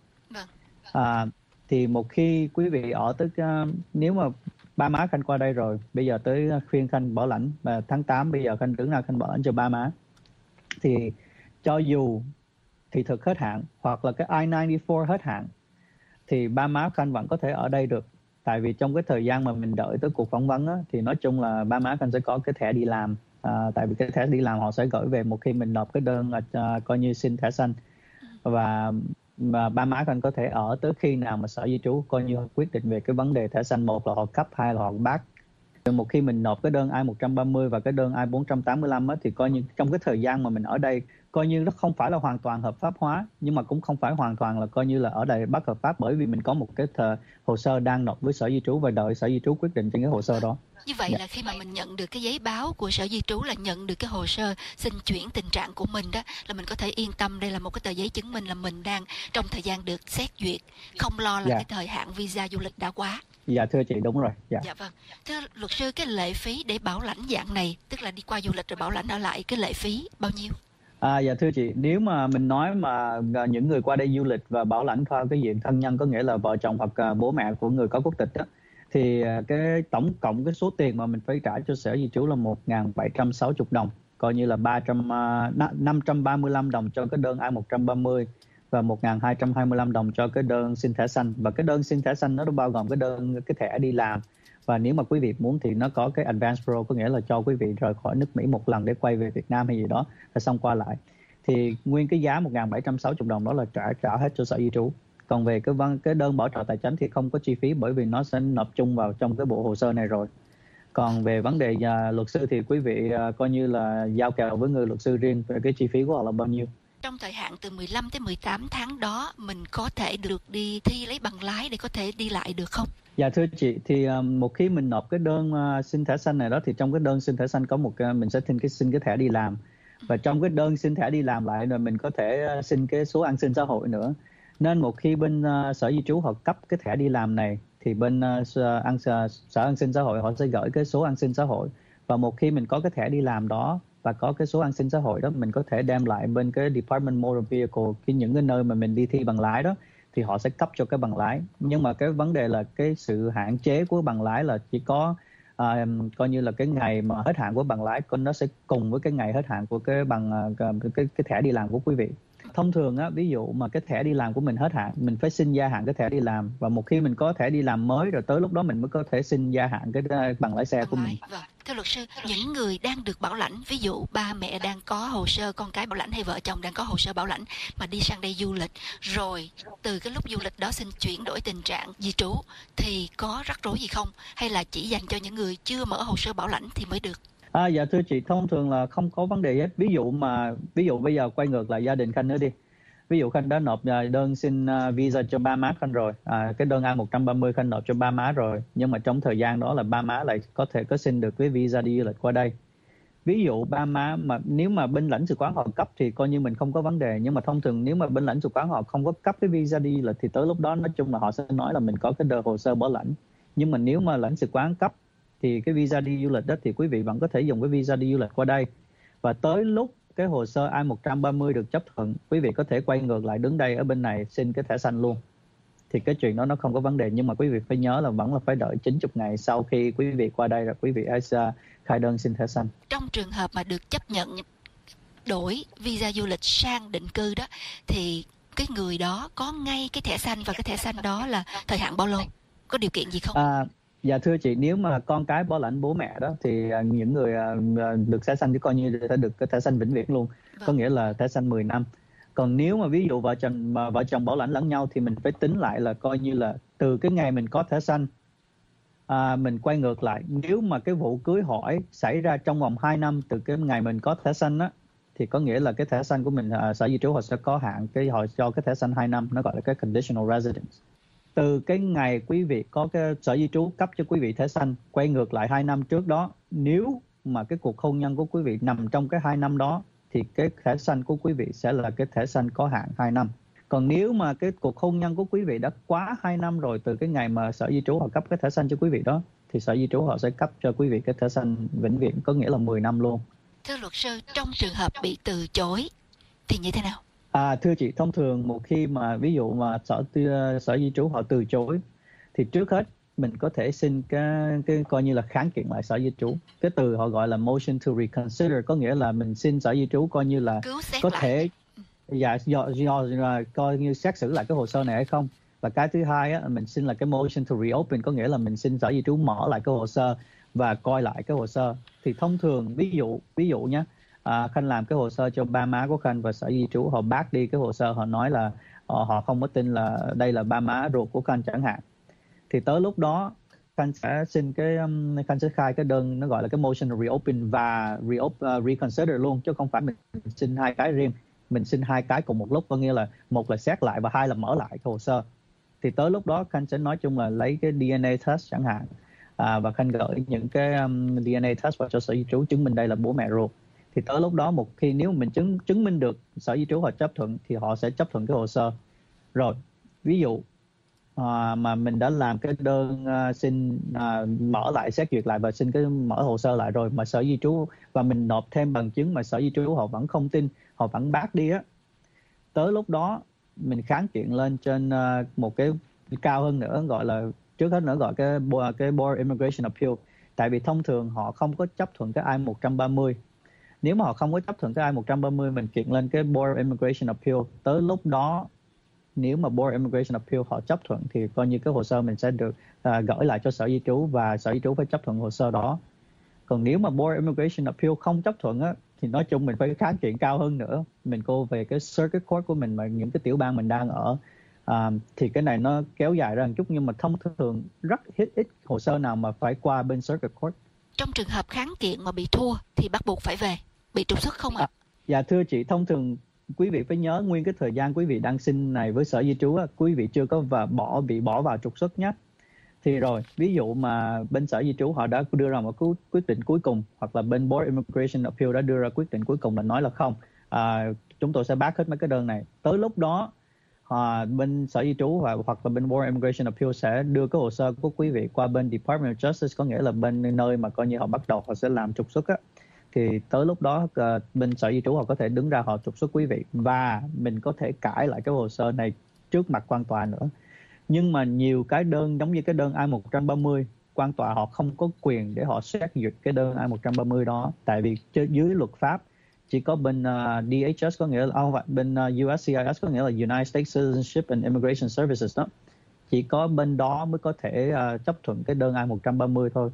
À, thì một khi quý vị ở tới uh, nếu mà ba má Khanh qua đây rồi, bây giờ tới khuyên Khanh bảo lãnh và tháng tám bây giờ Khanh đứng ra Khanh bảo lãnh cho ba má, thì cho dù thị thực hết hạn hoặc là cái I chín mươi tư hết hạn thì ba má Khanh vẫn có thể ở đây được. Tại vì trong cái thời gian mà mình đợi tới cuộc phỏng vấn á, thì nói chung là ba má Khanh sẽ có cái thẻ đi làm. À, tại vì cái thẻ đi làm họ sẽ gửi về một khi mình nộp cái đơn uh, coi như xin thẻ xanh, và mà ba má Khanh có thể ở tới khi nào mà sở di trú coi như quyết định về cái vấn đề thẻ xanh, một là họ cấp, hai là họ bác. Một khi mình nộp cái đơn I một ba không và cái đơn I bốn tám lăm á, thì coi như trong cái thời gian mà mình ở đây coi như nó không phải là hoàn toàn hợp pháp hóa, nhưng mà cũng không phải hoàn toàn là coi như là ở đây bất hợp pháp, bởi vì mình có một cái thờ, hồ sơ đang nộp với sở di trú và đợi sở di trú quyết định trên cái hồ sơ đó. Như vậy Dạ. là khi mà mình nhận được cái giấy báo của sở di trú là nhận được cái hồ sơ xin chuyển tình trạng của mình đó, là mình có thể yên tâm đây là một cái tờ giấy chứng minh là mình đang trong thời gian được xét duyệt, không lo là Dạ. cái thời hạn visa du lịch đã quá. Dạ thưa chị, đúng rồi. Dạ. Dạ vâng. Thưa luật sư, cái lệ phí để bảo lãnh dạng này, tức là đi qua du lịch rồi bảo lãnh ở lại, cái lệ phí bao nhiêu? À, dạ thưa chị, nếu mà mình nói mà những người qua đây du lịch và bảo lãnh theo cái diện thân nhân, có nghĩa là vợ chồng hoặc bố mẹ của người có quốc tịch đó, thì cái tổng cộng cái số tiền mà mình phải trả cho sở di trú là một nghìn bảy trăm sáu mươi đồng, coi như là năm trăm ba mươi lăm đồng cho cái đơn I một ba không và một nghìn hai trăm hai mươi lăm đồng cho cái đơn xin thẻ xanh. Và cái đơn xin thẻ xanh nó bao gồm cái đơn cái thẻ đi làm, và nếu mà quý vị muốn thì nó có cái advance pro, có nghĩa là cho quý vị rời khỏi nước Mỹ một lần để quay về Việt Nam hay gì đó, rồi xong qua lại. Thì nguyên cái giá một nghìn bảy trăm sáu mươi đồng đó là trả trả hết cho sở di trú. Còn về cái văn cái đơn bảo trợ tài chính thì không có chi phí, bởi vì nó sẽ nộp chung vào trong cái bộ hồ sơ này rồi. Còn về vấn đề uh, luật sư thì quý vị uh, coi như là giao kèo với người luật sư riêng về cái chi phí của họ là bao nhiêu. Trong thời hạn từ mười lăm tới mười tám tháng đó, mình có thể được đi thi lấy bằng lái để có thể đi lại được không? Dạ thưa chị, thì uh, một khi mình nộp cái đơn uh, xin thẻ xanh này đó, thì trong cái đơn xin thẻ xanh có một uh, mình sẽ xin cái xin cái thẻ đi làm, và trong cái đơn xin thẻ đi làm lại rồi mình có thể uh, xin cái số an sinh xã hội nữa. Nên một khi bên uh, sở di trú họ cấp cái thẻ đi làm này thì bên uh, an, uh, sở an sinh xã hội họ sẽ gửi cái số an sinh xã hội, và một khi mình có cái thẻ đi làm đó và có cái số an sinh xã hội đó, mình có thể đem lại bên cái Department Motor Vehicle, cái những cái nơi mà mình đi thi bằng lái đó, thì họ sẽ cấp cho cái bằng lái. Nhưng mà cái vấn đề là cái sự hạn chế của bằng lái là chỉ có uh, coi như là cái ngày mà hết hạn của bằng lái nó sẽ cùng với cái ngày hết hạn của cái bằng uh, cái cái thẻ đi làm của quý vị. Thông thường á, ví dụ mà cái thẻ đi làm của mình hết hạn, mình phải xin gia hạn cái thẻ đi làm, và một khi mình có thẻ đi làm mới rồi tới lúc đó mình mới có thể xin gia hạn cái bằng lái xe bằng của lái. mình. Vâng. Thưa luật sư, những người đang được bảo lãnh, ví dụ ba mẹ đang có hồ sơ con cái bảo lãnh hay vợ chồng đang có hồ sơ bảo lãnh mà đi sang đây du lịch, rồi từ cái lúc du lịch đó xin chuyển đổi tình trạng di trú, thì có rắc rối gì không? Hay là chỉ dành cho những người chưa mở hồ sơ bảo lãnh thì mới được? À, dạ thưa chị, thông thường là không có vấn đề hết. Ví dụ mà ví dụ bây giờ quay ngược lại gia đình Khanh nữa đi. Ví dụ Khanh đã nộp đơn xin visa cho ba má Khanh rồi, à, cái đơn I một ba không Khanh nộp cho ba má rồi, nhưng mà trong thời gian đó là ba má lại có thể có xin được cái visa đi du lịch qua đây. ví dụ ba má mà nếu mà bên lãnh sự quán họ cấp thì coi như mình không có vấn đề, nhưng mà thông thường nếu mà bên lãnh sự quán họ không có cấp cái visa đi du lịch thì tới lúc đó nói chung là họ sẽ nói là mình có cái đờ hồ sơ bảo lãnh. Nhưng mà nếu mà lãnh sự quán cấp thì cái visa đi du lịch đó thì quý vị vẫn có thể dùng cái visa đi du lịch qua đây, và tới lúc cái hồ sơ I một ba mươi được chấp thuận, quý vị có thể quay ngược lại đứng đây ở bên này xin cái thẻ xanh luôn. Thì cái chuyện đó nó không có vấn đề, nhưng mà quý vị phải nhớ là vẫn là phải đợi chín mươi ngày sau khi quý vị qua đây rồi quý vị hãy khai đơn xin thẻ xanh. Trong trường hợp mà được chấp nhận đổi visa du lịch sang định cư đó, thì cái người đó có ngay cái thẻ xanh, và cái thẻ xanh đó là thời hạn bao lâu? Có điều kiện gì không? À, dạ thưa chị, nếu mà con cái bảo lãnh bố mẹ đó thì những người được thẻ xanh thì coi như sẽ được cái thẻ xanh vĩnh viễn luôn, vâng. Có nghĩa là thẻ xanh mười năm. Còn nếu mà ví dụ vợ chồng mà vợ chồng bảo lãnh lẫn nhau thì mình phải tính lại là coi như là từ cái ngày mình có thẻ xanh, à, mình quay ngược lại. Nếu mà cái vụ cưới hỏi xảy ra trong vòng hai năm từ cái ngày mình có thẻ xanh á, thì có nghĩa là cái thẻ xanh của mình, à, sở di trú họ sẽ có hạn, cái họ cho cái thẻ xanh hai năm, nó gọi là cái conditional residence. Từ cái ngày quý vị có cái sở di trú cấp cho quý vị thẻ xanh, quay ngược lại hai năm trước đó, nếu mà cái cuộc hôn nhân của quý vị nằm trong cái hai năm đó thì cái thẻ xanh của quý vị sẽ là cái thẻ xanh có hạn hai năm. Còn nếu mà cái cuộc hôn nhân của quý vị đã quá hai năm rồi từ cái ngày mà sở di trú họ cấp cái thẻ xanh cho quý vị đó, thì sở di trú họ sẽ cấp cho quý vị cái thẻ xanh vĩnh viễn, có nghĩa là mười năm luôn. Thưa luật sư, trong trường hợp bị từ chối thì như thế nào? À, thưa chị, thông thường một khi mà ví dụ mà sở sở di trú họ từ chối thì trước hết mình có thể xin cái, cái coi như là kháng kiện lại sở di trú. Cái từ họ gọi là motion to reconsider, có nghĩa là mình xin sở di trú coi như là có lại. thể dạ, do, do, do coi như xét xử lại cái hồ sơ này hay không. Và cái thứ hai á, mình xin là cái motion to reopen, có nghĩa là mình xin sở di trú mở lại cái hồ sơ và coi lại cái hồ sơ. Thì thông thường ví dụ ví dụ nhé, à, Khanh làm cái hồ sơ cho ba má của Khanh và sở di trú họ bác đi cái hồ sơ, họ nói là họ, họ không có tin là đây là ba má ruột của Khanh chẳng hạn. Thì tới lúc đó Khanh sẽ xin cái um, Khanh sẽ khai cái đơn nó gọi là cái motion to reopen và reopen, uh, reconsider luôn, chứ không phải mình xin hai cái riêng. Mình xin hai cái cùng một lúc, có nghĩa là một là xét lại và hai là mở lại cái hồ sơ. Thì tới lúc đó Khanh sẽ nói chung là lấy cái đê en a test chẳng hạn, à, và Khanh gửi những cái um, đê en a test vào cho sở di trú chứng minh đây là bố mẹ ruột. Thì tới lúc đó một khi nếu mình chứng chứng minh được sở di trú họ chấp thuận thì họ sẽ chấp thuận cái hồ sơ. Rồi ví dụ à, mà mình đã làm cái đơn à, xin à, mở lại xét duyệt lại và xin cái mở hồ sơ lại rồi mà sở di trú và mình nộp thêm bằng chứng mà sở di trú họ vẫn không tin, họ vẫn bác đi á, tới lúc đó mình kháng kiện lên trên uh, một cái cao hơn nữa, gọi là trước hết nữa gọi cái cái Board Immigration Appeal. Tại vì thông thường họ không có chấp thuận cái I một ba mươi. Nếu mà họ không có chấp thuận cái I một ba mươi, mình kiện lên cái Board Immigration Appeal. Tới lúc đó nếu mà Board Immigration Appeal họ chấp thuận thì coi như cái hồ sơ mình sẽ được uh, gửi lại cho sở di trú và sở di trú phải chấp thuận hồ sơ đó. Còn nếu mà Board Immigration Appeal không chấp thuận á, thì nói chung mình phải kháng kiện cao hơn nữa. Mình cô về cái circuit court của mình mà những cái tiểu bang mình đang ở. À, thì cái này nó kéo dài ra một chút, nhưng mà thông thường rất ít ít hồ sơ nào mà phải qua bên circuit court. Trong trường hợp kháng kiện mà bị thua thì bắt buộc phải về, bị trục xuất không ạ? À? À, dạ thưa chị, thông thường quý vị phải nhớ nguyên cái thời gian quý vị đang xin này với sở di trú á, quý vị chưa có và bỏ bị bỏ vào trục xuất nhé. Thì rồi, ví dụ mà bên sở di trú họ đã đưa ra một quyết định cuối cùng, hoặc là bên Board Immigration Appeal đã đưa ra quyết định cuối cùng là nói là không, à, chúng tôi sẽ bác hết mấy cái đơn này. Tới lúc đó, à, bên sở di trú hoặc, hoặc là bên Board Immigration Appeal sẽ đưa cái hồ sơ của quý vị qua bên Department of Justice, có nghĩa là bên nơi mà coi như họ bắt đầu họ sẽ làm trục xuất á. Thì tới lúc đó uh, bên sở di trú họ có thể đứng ra họ trục xuất quý vị và mình có thể cãi lại cái hồ sơ này trước mặt quan tòa nữa. Nhưng mà nhiều cái đơn giống như cái đơn I một ba mươi, quan tòa họ không có quyền để họ xét duyệt cái đơn I một ba mươi đó. Tại vì dưới luật pháp chỉ có bên uh, D H S, có nghĩa là oh, bên uh, U S C I S, có nghĩa là United States Citizenship and Immigration Services đó. Chỉ có bên đó mới có thể uh, chấp thuận cái đơn I một ba mươi thôi.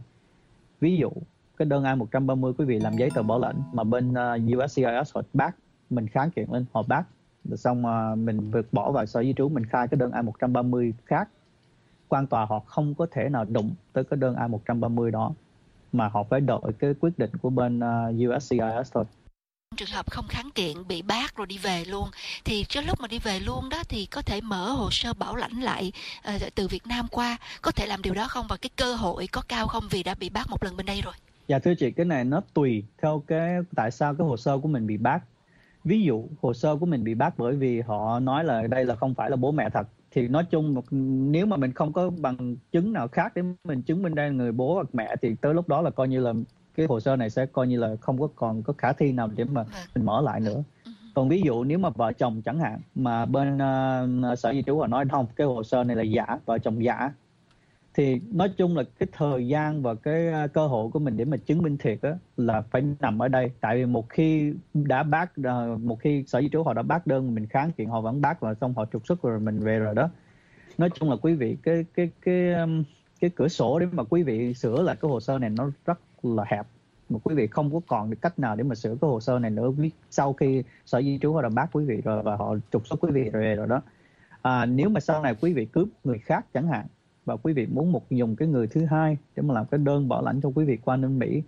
Ví dụ cái đơn I một ba mươi quý vị làm giấy tờ bảo lãnh mà bên uh, U S C I S họ bác, mình kháng kiện lên họ bác, rồi xong uh, mình vượt bỏ vào sở di trú, mình khai cái đơn I một ba mươi khác, quan tòa họ không có thể nào đụng tới cái đơn I một ba mươi đó, mà họ phải đợi cái quyết định của bên uh, U S C I S thôi. Trường hợp không kháng kiện bị bác rồi đi về luôn, thì trước lúc mà đi về luôn đó thì có thể mở hồ sơ bảo lãnh lại uh, từ Việt Nam qua, có thể làm điều đó không, và cái cơ hội có cao không vì đã bị bác một lần bên đây rồi? Dạ thưa chị, cái này nó tùy theo cái tại sao cái hồ sơ của mình bị bác. Ví dụ hồ sơ của mình bị bác bởi vì họ nói là đây là không phải là bố mẹ thật, thì nói chung nếu mà mình không có bằng chứng nào khác để mình chứng minh đây là người bố hoặc mẹ thì tới lúc đó là coi như là cái hồ sơ này sẽ coi như là không có còn có khả thi nào để mà mình mở lại nữa. Còn ví dụ nếu mà vợ chồng chẳng hạn mà bên uh, sở di trú họ nói không, cái hồ sơ này là giả, vợ chồng giả, thì nói chung là cái thời gian và cái uh, cơ hội của mình để mà chứng minh thiệt á là phải nằm ở đây. Tại vì một khi đã bác uh, một khi sở di trú họ đã bác đơn, mình kháng kiện họ vẫn bác và xong họ trục xuất rồi mình về rồi đó. Nói chung là quý vị cái cái cái um, cái cửa sổ để mà quý vị sửa lại cái hồ sơ này nó rất là hẹp, mà quý vị không có còn được cách nào để mà sửa cái hồ sơ này nữa sau khi sở di trú họ đã bác quý vị rồi và họ trục xuất quý vị rồi rồi đó. À, nếu mà sau này quý vị cướp người khác chẳng hạn và quý vị muốn một dùng cái người thứ hai để mà làm cái đơn bảo lãnh cho quý vị qua bên Mỹ,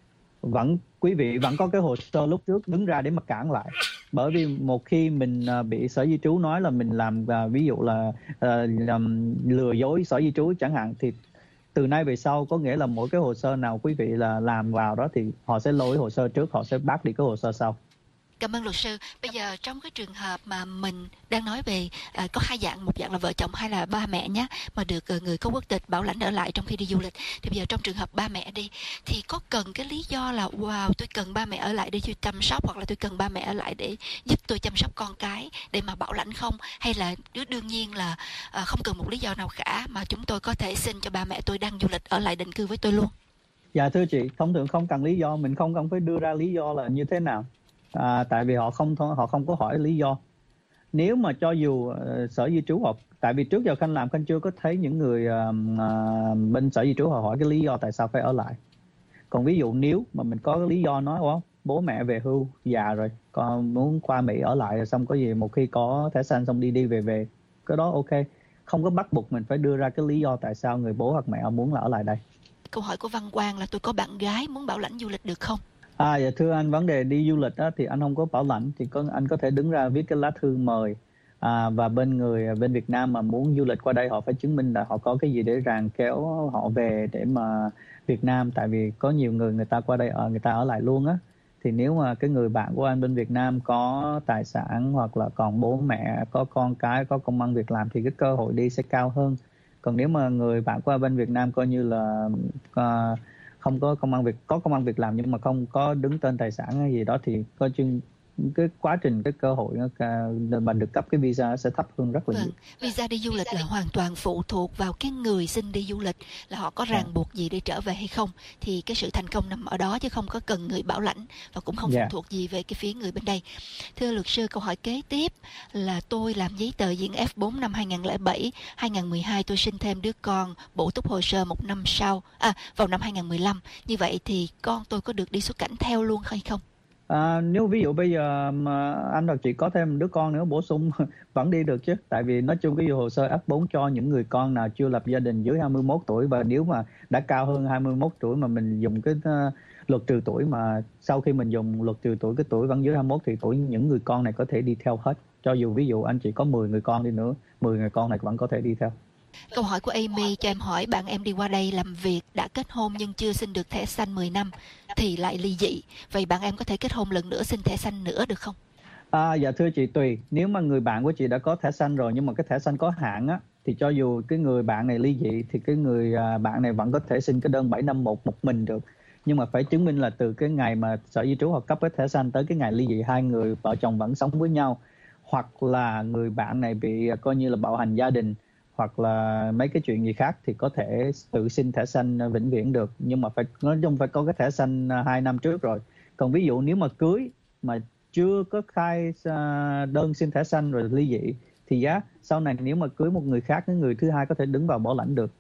vẫn quý vị vẫn có cái hồ sơ lúc trước đứng ra để mà cản lại. Bởi vì một khi mình bị sở di trú nói là mình làm ví dụ là uh, làm lừa dối sở di trú chẳng hạn, thì từ nay về sau có nghĩa là mỗi cái hồ sơ nào quý vị là làm vào đó thì họ sẽ lôi hồ sơ trước, họ sẽ bác đi cái hồ sơ sau. Cảm ơn luật sư. Bây giờ trong cái trường hợp mà mình đang nói về à, có hai dạng, một dạng là vợ chồng hay là ba mẹ nhé, mà được uh, người có quốc tịch bảo lãnh ở lại trong khi đi du lịch, thì bây giờ trong trường hợp ba mẹ đi thì có cần cái lý do là wow tôi cần ba mẹ ở lại để chăm sóc, hoặc là tôi cần ba mẹ ở lại để giúp tôi chăm sóc con cái để mà bảo lãnh không, hay là đương nhiên là uh, không cần một lý do nào cả mà chúng tôi có thể xin cho ba mẹ tôi đang du lịch ở lại định cư với tôi luôn? Dạ thưa chị, thông thường không cần lý do, mình không cần phải đưa ra lý do là như thế nào. À, tại vì họ không họ không có hỏi lý do. Nếu mà cho dù uh, sở di trú họ, tại vì trước giờ Khanh làm Khanh chưa có thấy những người uh, uh, bên sở di trú họ hỏi cái lý do tại sao phải ở lại. Còn ví dụ nếu mà mình có cái lý do nói không, bố mẹ về hưu già rồi, con muốn qua Mỹ ở lại rồi xong có gì một khi có thẻ xanh xong đi đi về về, cái đó ok, không có bắt buộc mình phải đưa ra cái lý do tại sao người bố hoặc mẹ muốn là ở lại đây. Câu hỏi của Văn Quang là tôi có bạn gái muốn bảo lãnh du lịch được không? À dạ thưa anh, vấn đề đi du lịch đó thì anh không có bảo lãnh, thì có anh có thể đứng ra viết cái lá thư mời, à, và bên người bên Việt Nam mà muốn du lịch qua đây họ phải chứng minh là họ có cái gì để ràng kéo họ về để mà Việt Nam. Tại vì có nhiều người người ta qua đây ở người ta ở lại luôn á, thì nếu mà cái người bạn của anh bên Việt Nam có tài sản hoặc là còn bố mẹ, có con cái, có công ăn việc làm thì cái cơ hội đi sẽ cao hơn. Còn nếu mà người bạn của anh bên Việt Nam coi như là uh, không có công ăn việc có công ăn việc làm nhưng mà không có đứng tên tài sản hay gì đó thì coi chừng cái quá trình cái cơ hội mà được cấp cái visa sẽ thấp hơn rất là vâng. nhiều. Visa đi du lịch là hoàn toàn phụ thuộc vào cái người xin đi du lịch là họ có ràng buộc gì để trở về hay không, thì cái sự thành công nằm ở đó chứ không có cần người bảo lãnh và cũng không phụ Yeah. thuộc gì về cái phía người bên đây. Thưa luật sư, câu hỏi kế tiếp là tôi làm giấy tờ diện F bốn năm hai không không bảy, hai không một hai tôi sinh thêm đứa con, bổ túc hồ sơ một năm sau, à vào năm hai không một lăm. Như vậy thì con tôi có được đi xuất cảnh theo luôn hay không? À, nếu ví dụ bây giờ mà anh hoặc chị có thêm đứa con nữa bổ sung vẫn đi được chứ. Tại vì nói chung cái hồ sơ F bốn cho những người con nào chưa lập gia đình dưới hai mươi mốt tuổi, và nếu mà đã cao hơn hai mươi mốt tuổi mà mình dùng cái uh, luật trừ tuổi, mà sau khi mình dùng luật trừ tuổi cái tuổi vẫn dưới hai mươi mốt thì tuổi những người con này có thể đi theo hết. Cho dù ví dụ anh chị có mười người con đi nữa, mười người con này vẫn có thể đi theo. Câu hỏi của Amy cho em hỏi, bạn em đi qua đây làm việc, đã kết hôn nhưng chưa xin được thẻ xanh mười năm thì lại ly dị. Vậy bạn em có thể kết hôn lần nữa xin thẻ xanh nữa được không? À, dạ thưa chị, tùy. Nếu mà người bạn của chị đã có thẻ xanh rồi nhưng mà cái thẻ xanh có hạn á, thì cho dù cái người bạn này ly dị thì cái người bạn này vẫn có thể xin cái đơn bảy năm một một mình được. Nhưng mà phải chứng minh là từ cái ngày mà sở di trú họ cấp cái thẻ xanh tới cái ngày ly dị hai người vợ chồng vẫn sống với nhau, hoặc là người bạn này bị coi như là bạo hành gia đình hoặc là mấy cái chuyện gì khác thì có thể tự xin thẻ xanh vĩnh viễn được. Nhưng mà phải nói chung phải có cái thẻ xanh hai năm trước rồi. Còn ví dụ nếu mà cưới mà chưa có khai đơn xin thẻ xanh rồi ly dị thì giá sau này nếu mà cưới một người khác, cái người thứ hai có thể đứng vào bảo lãnh được.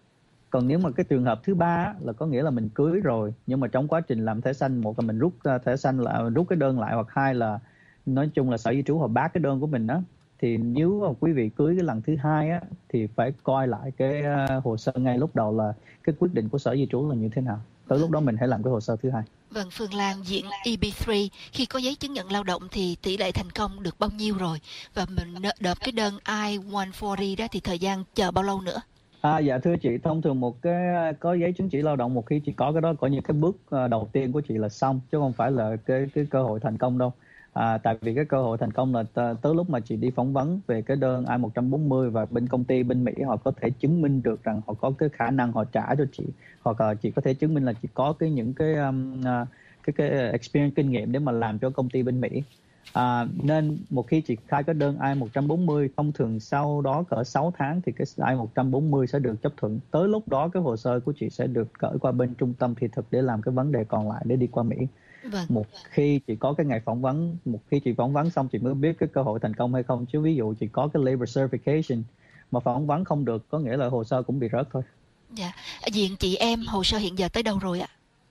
Còn nếu mà cái trường hợp thứ ba là có nghĩa là mình cưới rồi nhưng mà trong quá trình làm thẻ xanh, một là mình rút thẻ xanh lại, rút cái đơn lại, hoặc hai là nói chung là sở di trú họ bác cái đơn của mình đó, thì nếu mà quý vị cưới cái lần thứ hai á thì phải coi lại cái uh, hồ sơ ngay lúc đầu là cái quyết định của sở di trú là như thế nào. Tới lúc đó mình hãy làm cái hồ sơ thứ hai. Vâng, Phương Lan diện E B ba khi có giấy chứng nhận lao động thì tỷ lệ thành công được bao nhiêu rồi? Và mình nộp cái đơn I một bốn không đó thì thời gian chờ bao lâu nữa? À, dạ thưa chị, thông thường một cái có giấy chứng chỉ lao động, một khi chị có cái đó, coi như cái bước ờ, đầu tiên của chị là xong, chứ không phải là cái cái cơ hội thành công đâu. À, tại vì cái cơ hội thành công là t- tới lúc mà chị đi phỏng vấn về cái đơn I một bốn không và bên công ty bên Mỹ họ có thể chứng minh được rằng họ có cái khả năng họ trả cho chị, hoặc là chị có thể chứng minh là chị có cái những cái um, à, cái cái experience, kinh nghiệm để mà làm cho công ty bên Mỹ. À, nên một khi chị khai cái đơn I một bốn không, thông thường sau đó cỡ sáu tháng thì cái I một bốn không sẽ được chấp thuận. Tới lúc đó cái hồ sơ của chị sẽ được gửi qua bên trung tâm thị thực để làm cái vấn đề còn lại để đi qua Mỹ. Vâng. Một khi chị có cái ngày phỏng vấn, một khi chị phỏng vấn xong chị mới biết cái cơ hội thành công hay không. Chứ ví dụ chị có cái labor certification mà phỏng vấn không được, có nghĩa là hồ sơ cũng bị rớt thôi. Dạ. Diện chị em hồ sơ hiện giờ tới đâu rồi ạ?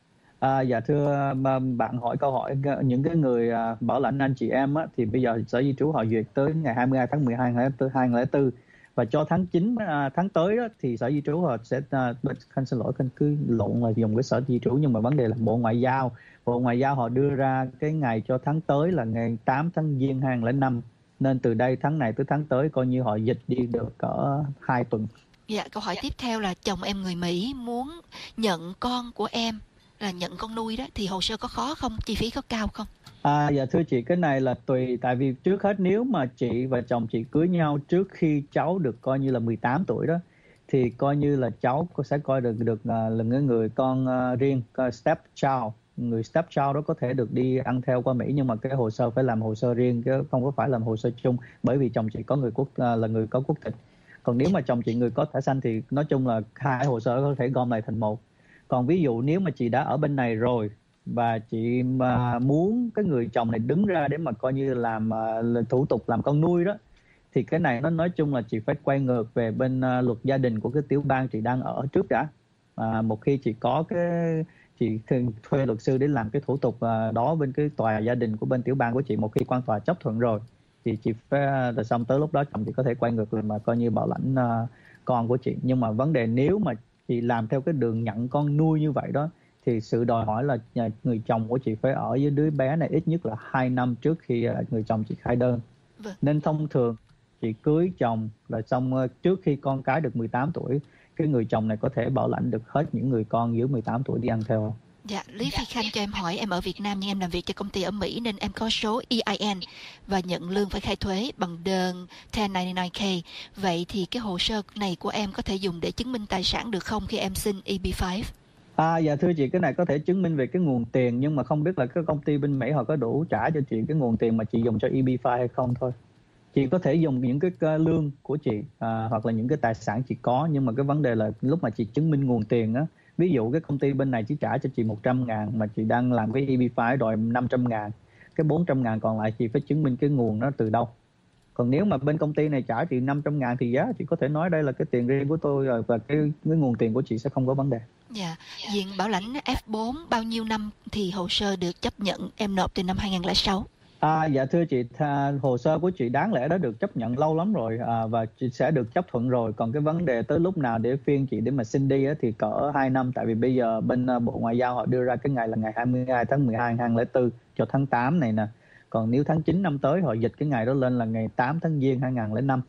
À, dạ thưa mà bạn hỏi câu hỏi những cái người à, bảo lãnh anh chị em á, thì bây giờ Sở Di trú họ duyệt tới ngày hai mươi hai tháng mười hai năm hai nghìn không trăm lẻ bốn, và cho tháng chín à, tháng tới đó, thì Sở Di trú họ sẽ à, khanh xin lỗi khanh cứ lộn là dùng cái Sở Di trú, nhưng mà vấn đề là Bộ Ngoại giao Bộ Ngoại giao họ đưa ra cái ngày cho tháng tới là ngày tám tháng Giêng hai nghìn không trăm lẻ năm, nên từ đây tháng này tới tháng tới coi như họ dịch đi được cỡ hai tuần. Dạ, câu hỏi tiếp theo là chồng em người Mỹ muốn nhận con của em, là nhận con nuôi đó, thì hồ sơ có khó không? Chi phí có cao không? À, dạ thưa chị, cái này là tùy, tại vì trước hết nếu mà chị và chồng chị cưới nhau trước khi cháu được coi như là mười tám tuổi đó, thì coi như là cháu sẽ coi được được là, là người, người con uh, riêng, uh, step child, người step child đó có thể được đi ăn theo qua Mỹ, nhưng mà cái hồ sơ phải làm hồ sơ riêng chứ không có phải làm hồ sơ chung, bởi vì chồng chị có người quốc uh, là người có quốc tịch. Còn nếu mà chồng chị người có thẻ xanh thì nói chung là hai hồ sơ có thể gom lại thành một. Còn ví dụ nếu mà chị đã ở bên này rồi và chị mà muốn cái người chồng này đứng ra để mà coi như làm uh, thủ tục làm con nuôi đó, thì cái này nó nói chung là chị phải quay ngược về bên uh, luật gia đình của cái tiểu bang chị đang ở trước đã. À, một khi chị có cái chị thuê luật sư để làm cái thủ tục uh, đó bên cái tòa gia đình của bên tiểu bang của chị, một khi quan tòa chấp thuận rồi thì chị phải rồi xong tới lúc đó chồng chị có thể quay ngược lại mà coi như bảo lãnh uh, con của chị. Nhưng mà vấn đề nếu mà chị làm theo cái đường nhận con nuôi như vậy đó, thì sự đòi hỏi là người chồng của chị phải ở với đứa bé này ít nhất là hai năm trước khi người chồng chị khai đơn. Vâng. Nên thông thường chị cưới chồng là xong trước khi con cái được mười tám tuổi, cái người chồng này có thể bảo lãnh được hết những người con dưới mười tám tuổi đi ăn theo. Dạ, Lý Phi Khanh cho em hỏi, em ở Việt Nam nhưng em làm việc cho công ty ở Mỹ nên em có số E I N và nhận lương phải khai thuế bằng đơn ten ninety-nine K. Vậy thì cái hồ sơ này của em có thể dùng để chứng minh tài sản được không khi em xin E B five? À, dạ thưa chị, cái này có thể chứng minh về cái nguồn tiền, nhưng mà không biết là cái công ty bên Mỹ họ có đủ trả cho chị cái nguồn tiền mà chị dùng cho E B five hay không thôi. Chị có thể dùng những cái lương của chị à, hoặc là những cái tài sản chị có, nhưng mà cái vấn đề là lúc mà chị chứng minh nguồn tiền á, ví dụ cái công ty bên này chỉ trả cho chị một trăm ngàn mà chị đang làm cái E B five đòi năm trăm ngàn, cái bốn trăm ngàn còn lại chị phải chứng minh cái nguồn nó từ đâu. Còn nếu mà bên công ty này trả chị năm trăm ngàn thì giá chị có thể nói đây là cái tiền riêng của tôi rồi, và cái, cái nguồn tiền của chị sẽ không có vấn đề. Dạ, diện bảo lãnh F bốn bao nhiêu năm thì hồ sơ được chấp nhận, em nộp từ năm hai nghìn không trăm lẻ sáu? À, dạ thưa chị, tha, hồ sơ của chị đáng lẽ đã được chấp nhận lâu lắm rồi à, và chị sẽ được chấp thuận rồi. Còn cái vấn đề tới lúc nào để phiên chị để mà xin đi á, thì cỡ hai năm. Tại vì bây giờ bên uh, Bộ Ngoại giao họ đưa ra cái ngày là ngày hai mươi hai tháng mười hai năm hai nghìn không trăm lẻ bốn cho tháng tám này nè. Còn nếu tháng chín năm tới họ dịch cái ngày đó lên là ngày tám tháng Giêng hai nghìn không trăm lẻ năm.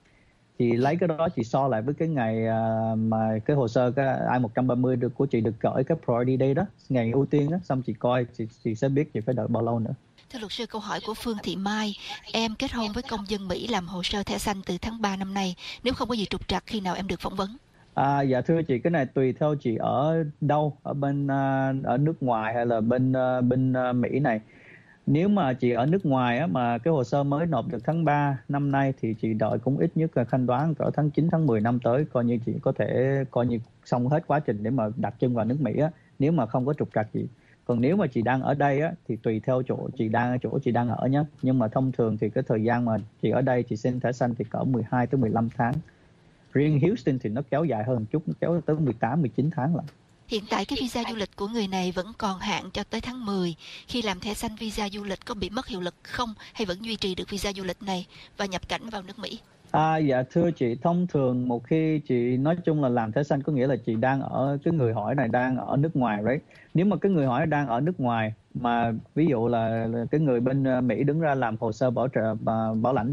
Thì lấy cái đó chị so lại với cái ngày uh, mà cái hồ sơ cái I một ba không được của chị được gửi cái priority day đó, ngày ưu tiên đó, xong chị coi chị, chị sẽ biết chị phải đợi bao lâu nữa. Thưa luật sư, câu hỏi của Phương Thị Mai, em kết hôn với công dân Mỹ làm hồ sơ thẻ xanh từ tháng ba năm nay, nếu không có gì trục trặc khi nào em được phỏng vấn? À, dạ thưa chị, cái này tùy theo chị ở đâu, ở bên uh, ở nước ngoài hay là bên uh, bên uh, Mỹ này. Nếu mà chị ở nước ngoài á, mà cái hồ sơ mới nộp được tháng ba năm nay thì chị đợi cũng ít nhất là khanh đoán cỡ tháng chín tháng mười năm tới, coi như chị có thể coi như xong hết quá trình để mà đặt chân vào nước Mỹ á, nếu mà không có trục trặc gì. Còn nếu mà chị đang ở đây á, thì tùy theo chỗ chị đang ở chỗ chị đang ở nhé. Nhưng mà thông thường thì cái thời gian mà chị ở đây chị xin thẻ xanh thì cỡ mười hai tới mười lăm tháng. Riêng Houston thì nó kéo dài hơn chút, nó kéo tới mười tám mười chín tháng lận. Hiện tại cái visa du lịch của người này vẫn còn hạn cho tới tháng mười. Khi làm thẻ xanh visa du lịch có bị mất hiệu lực không? Hay vẫn duy trì được visa du lịch này và nhập cảnh vào nước Mỹ? À, dạ thưa chị, thông thường một khi chị nói chung là làm thẻ xanh có nghĩa là chị đang ở, cái người hỏi này đang ở nước ngoài right? Nếu mà cái người hỏi đang ở nước ngoài mà ví dụ là, là cái người bên Mỹ đứng ra làm hồ sơ bảo trợ bảo lãnh đi,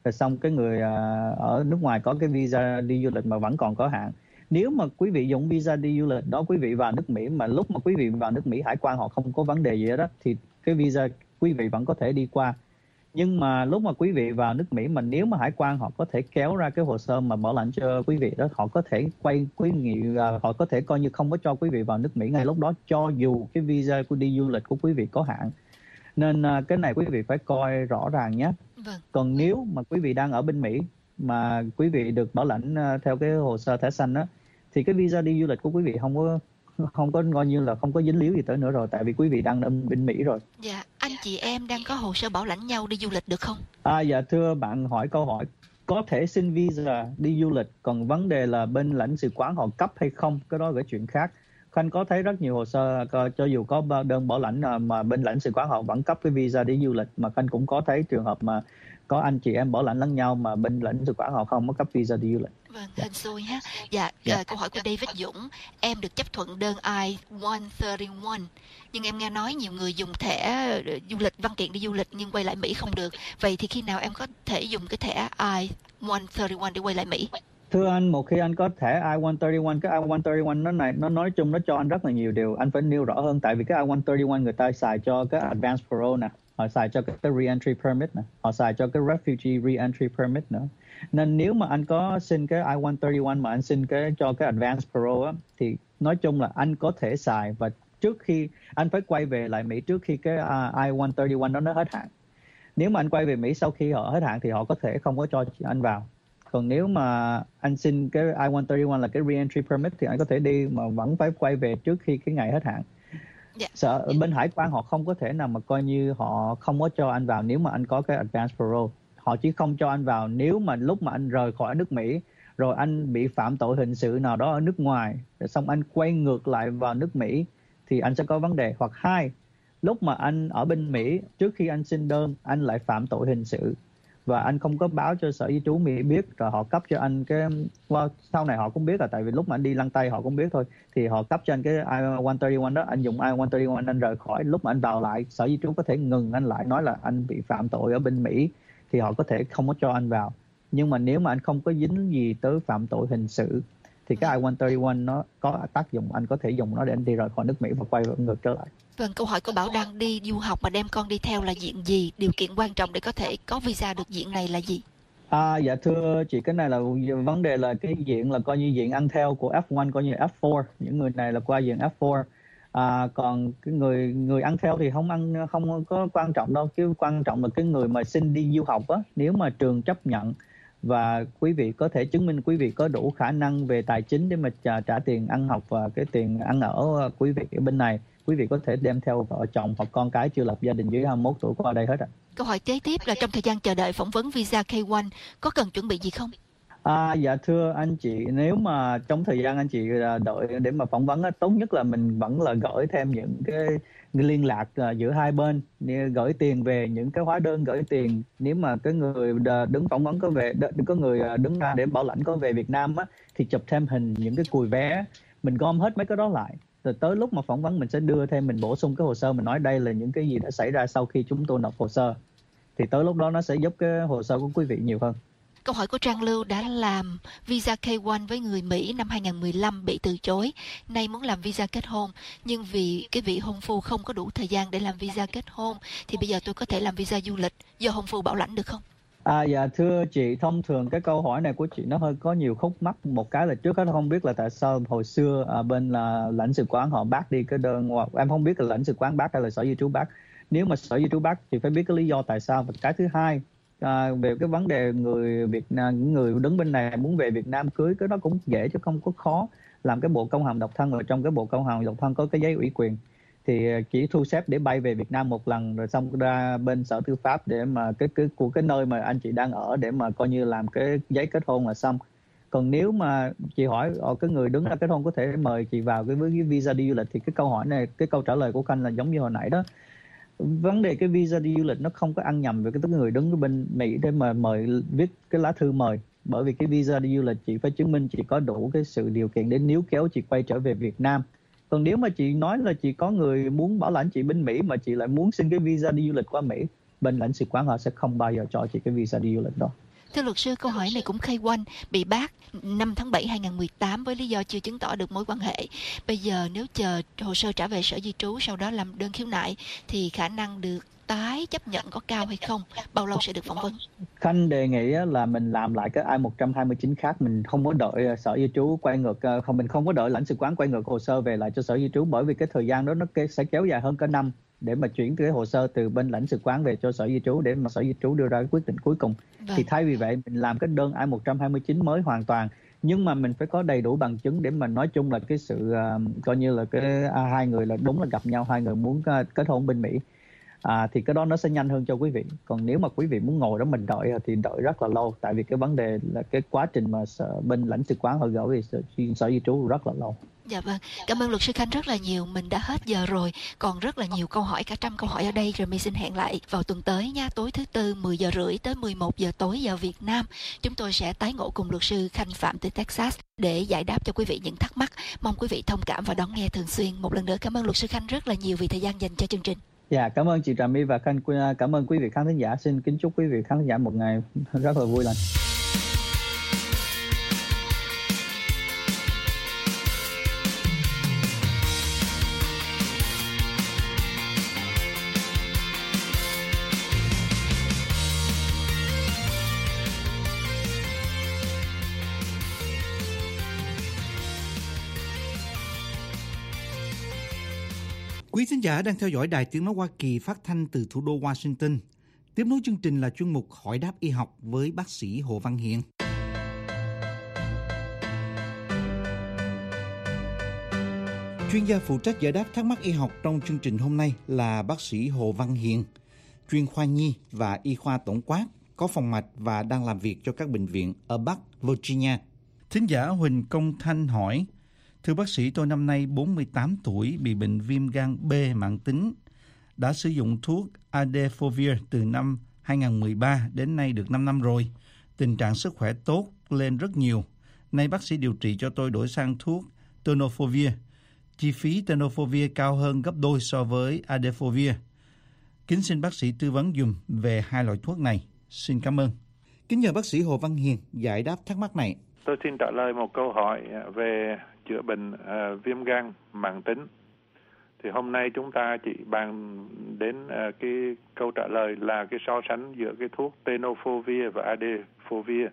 rồi xong cái người à, ở nước ngoài có cái visa đi du lịch mà vẫn còn có hạn. Nếu mà quý vị dùng visa đi du lịch đó, quý vị vào nước Mỹ mà lúc mà quý vị vào nước Mỹ hải quan họ không có vấn đề gì đó thì cái visa quý vị vẫn có thể đi qua. Nhưng mà lúc mà quý vị vào nước Mỹ mà nếu mà hải quan họ có thể kéo ra cái hồ sơ mà bảo lãnh cho quý vị đó, họ có thể quay quý vị, họ có thể coi như không có cho quý vị vào nước Mỹ ngay lúc đó, cho dù cái visa của đi du lịch của quý vị có hạn. Nên cái này quý vị phải coi rõ ràng nhé. Vâng. Còn nếu mà quý vị đang ở bên Mỹ mà quý vị được bảo lãnh theo cái hồ sơ thẻ xanh đó, thì cái visa đi du lịch của quý vị không có không có coi như là không có dính líu gì tới nữa rồi, tại vì quý vị đang ở bên Mỹ rồi. Dạ, anh chị em đang có hồ sơ bảo lãnh nhau đi du lịch được không? À dạ thưa bạn hỏi câu hỏi có thể xin visa đi du lịch, còn vấn đề là bên lãnh sự quán họ cấp hay không, cái đó là chuyện khác. Khanh có thấy rất nhiều hồ sơ cho dù có đơn bảo lãnh mà bên lãnh sự quán họ vẫn cấp cái visa đi du lịch, mà Khanh cũng có thấy trường hợp mà có anh chị em bảo lãnh lẫn nhau mà bên lãnh sự quán họ không có cấp visa đi du lịch. Vâng, hên xui ha. Dạ, Dạ. uh, câu hỏi của David Dũng, em được chấp thuận đơn I một ba một, nhưng em nghe nói nhiều người dùng thẻ uh, du lịch, văn kiện đi du lịch nhưng quay lại Mỹ không được. Vậy thì khi nào em có thể dùng cái thẻ I một ba một để quay lại Mỹ? Thưa anh, một khi anh có thẻ I một ba một, cái I một ba một nó này nó nói chung nó cho anh rất là nhiều điều, anh phải nêu rõ hơn, tại vì cái I một ba một người ta xài cho cái advance parole nè, họ xài cho cái, cái re-entry permit nè, họ xài cho cái refugee re-entry permit nữa. Nên nếu mà anh có xin cái I một ba một mà anh xin cái cho cái advance parole á, thì nói chung là anh có thể xài, và trước khi anh phải quay về lại Mỹ trước khi cái uh, I một ba một đó nó hết hạn. Nếu mà anh quay về Mỹ sau khi họ hết hạn thì họ có thể không có cho anh vào. Còn nếu mà anh xin cái I một ba một là cái re-entry permit thì anh có thể đi mà vẫn phải quay về trước khi cái ngày hết hạn. Dạ. Sợ bên hải quan họ không có thể nào mà coi như họ không có cho anh vào nếu mà anh có cái advance parole. Họ chỉ không cho anh vào nếu mà lúc mà anh rời khỏi nước Mỹ rồi anh bị phạm tội hình sự nào đó ở nước ngoài, rồi xong anh quay ngược lại vào nước Mỹ thì anh sẽ có vấn đề. Hoặc hai, lúc mà anh ở bên Mỹ trước khi anh xin đơn anh lại phạm tội hình sự và anh không có báo cho sở di trú Mỹ biết, rồi họ cấp cho anh cái well, sau này họ cũng biết là tại vì lúc mà anh đi lăn tay họ cũng biết thôi, thì họ cấp cho anh cái I một ba một đó, anh dùng I một ba một anh rời khỏi, lúc mà anh vào lại sở di trú có thể ngừng anh lại, nói là anh bị phạm tội ở bên Mỹ thì họ có thể không có cho anh vào. Nhưng mà nếu mà anh không có dính gì tới phạm tội hình sự thì cái I một ba một nó có tác dụng, anh có thể dùng nó để anh đi rời khỏi nước Mỹ và quay ngược trở lại. Vâng, câu hỏi của Bảo Đăng, đi du học mà đem con đi theo là diện gì? Điều kiện quan trọng để có thể có visa được diện này là gì? À, dạ thưa chị, cái này là vấn đề là cái diện là coi như diện ăn theo của F một, coi như F bốn, những người này là qua diện F bốn. À, còn cái người người ăn theo thì không ăn không có quan trọng đâu, cái quan trọng là cái người mà xin đi du học á, nếu mà trường chấp nhận và quý vị có thể chứng minh quý vị có đủ khả năng về tài chính để mà trả, trả tiền ăn học và cái tiền ăn ở quý vị ở bên này, quý vị có thể đem theo vợ chồng hoặc con cái chưa lập gia đình dưới hai mươi mốt tuổi qua đây hết ạ. Câu hỏi kế tiếp là trong thời gian chờ đợi phỏng vấn visa K một có cần chuẩn bị gì không? À, dạ thưa anh chị, nếu mà trong thời gian anh chị đợi để mà phỏng vấn á, tốt nhất là mình vẫn là gửi thêm những cái liên lạc giữa hai bên, gửi tiền về những cái hóa đơn gửi tiền. Nếu mà cái người đứng phỏng vấn có về, có người đứng ra để bảo lãnh có về Việt Nam á, thì chụp thêm hình những cái cùi vé, mình gom hết mấy cái đó lại. Rồi tới lúc mà phỏng vấn mình sẽ đưa thêm, mình bổ sung cái hồ sơ, mình nói đây là những cái gì đã xảy ra sau khi chúng tôi nộp hồ sơ. Thì tới lúc đó nó sẽ giúp cái hồ sơ của quý vị nhiều hơn. Câu hỏi của Trang Lưu, đã làm visa K một với người Mỹ năm hai không một lăm bị từ chối, nay muốn làm visa kết hôn, nhưng vì cái vị hôn phu không có đủ thời gian để làm visa kết hôn, thì bây giờ tôi có thể làm visa du lịch do hôn phu bảo lãnh được không? À dạ thưa chị, thông thường cái câu hỏi này của chị nó hơi có nhiều khúc mắc. Một cái là trước hết không biết là tại sao hồi xưa à, bên là lãnh sự quán họ bác đi cái đơn, em không biết là lãnh sự quán bác hay là sở di trú bác. Nếu mà sở di trú bác thì phải biết cái lý do tại sao. Và cái thứ hai, à, về cái vấn đề người Việt Nam, những người đứng bên này muốn về Việt Nam cưới, cái đó cũng dễ chứ không có khó. Làm cái bộ công hàm độc thân, ở trong cái bộ công hàm độc thân có cái giấy ủy quyền, thì chỉ thu xếp để bay về Việt Nam một lần rồi xong ra bên sở tư pháp để mà cái cái của cái nơi mà anh chị đang ở để mà coi như làm cái giấy kết hôn là xong. Còn nếu mà chị hỏi ở cái người đứng ra kết hôn có thể mời chị vào cái với cái visa đi du lịch, thì cái câu hỏi này, cái câu trả lời của Khanh là giống như hồi nãy đó. Vấn đề cái visa đi du lịch nó không có ăn nhầm về cái người đứng bên Mỹ để mà mời viết cái lá thư mời, bởi vì cái visa đi du lịch chị phải chứng minh chị có đủ cái sự điều kiện để níu kéo chị quay trở về Việt Nam. Còn nếu mà chị nói là chị có người muốn bảo lãnh chị bên Mỹ mà chị lại muốn xin cái visa đi du lịch qua Mỹ, bên lãnh sự quán họ sẽ không bao giờ cho chị cái visa đi du lịch đó. Thưa luật sư, câu hỏi này cũng khai quanh, bị bác năm tháng bảy hai nghìn không trăm mười tám với lý do chưa chứng tỏ được mối quan hệ. Bây giờ nếu chờ hồ sơ trả về sở di trú, sau đó làm đơn khiếu nại, thì khả năng được tái chấp nhận có cao hay không? Bao lâu sẽ được phỏng vấn? Khanh đề nghị là mình làm lại cái I một hai chín khác, mình không có đợi sở di trú quay ngược, không mình không có đợi lãnh sự quán quay ngược hồ sơ về lại cho sở di trú, bởi vì cái thời gian đó nó sẽ kéo dài hơn cả năm để mà chuyển cái hồ sơ từ bên lãnh sự quán về cho sở di trú để mà sở di trú đưa ra cái quyết định cuối cùng. Vâng. Thì thay vì vậy mình làm cái đơn I một hai chín mới hoàn toàn, nhưng mà mình phải có đầy đủ bằng chứng để mà nói chung là cái sự uh, coi như là cái uh, hai người là đúng là gặp nhau, hai người muốn uh, kết hôn bên Mỹ. À, thì cái đó nó sẽ nhanh hơn cho quý vị. Còn nếu mà quý vị muốn ngồi đó mình đợi thì đợi rất là lâu, tại vì cái vấn đề là cái quá trình mà sở, bên lãnh sự quán họ gửi về sở, sở di trú rất là lâu. Dạ vâng, cảm ơn luật sư Khanh rất là nhiều. Mình đã hết giờ rồi, còn rất là nhiều câu hỏi, cả trăm câu hỏi ở đây, rồi mình xin hẹn lại vào tuần tới nha. Tối thứ tư mười giờ rưỡi tới mười một giờ tối giờ Việt Nam, chúng tôi sẽ tái ngộ cùng luật sư Khanh Phạm từ Texas để giải đáp cho quý vị những thắc mắc. Mong quý vị thông cảm và đón nghe thường xuyên. Một lần nữa cảm ơn luật sư Khanh rất là nhiều vì thời gian dành cho chương trình. Dạ, cảm ơn chị Trà My và Khanh, cảm ơn quý vị khán thính giả. Xin kính chúc quý vị khán thính giả một ngày rất là vui lành. Quý thính giả đang theo dõi Đài Tiếng nói Hoa Kỳ phát thanh từ thủ đô Washington. Tiếp nối chương trình là chuyên mục Hỏi đáp y học với bác sĩ Hồ Văn Hiền. Chuyên gia phụ trách giải đáp thắc mắc y học trong chương trình hôm nay là bác sĩ Hồ Văn Hiền, chuyên khoa nhi và y khoa tổng quát, có phòng mạch và đang làm việc cho các bệnh viện ở Bắc Virginia. Thính giả Huỳnh Công Thanh hỏi: thưa bác sĩ, tôi năm nay bốn mươi tám tuổi, bị bệnh viêm gan B mãn tính. Đã sử dụng thuốc Adefovir từ năm hai nghìn không trăm mười ba đến nay được năm năm rồi. Tình trạng sức khỏe tốt lên rất nhiều. Nay bác sĩ điều trị cho tôi đổi sang thuốc Tenofovir. Chi phí Tenofovir cao hơn gấp đôi so với Adefovir. Kính xin bác sĩ tư vấn dùm về hai loại thuốc này. Xin cảm ơn. Kính nhờ bác sĩ Hồ Văn Hiền giải đáp thắc mắc này. Tôi xin trả lời một câu hỏi về chữa bệnh uh, viêm gan mãn tính. Thì hôm nay chúng ta chỉ bàn đến uh, cái câu trả lời là cái so sánh giữa cái thuốc Tenofovir và Adefovir.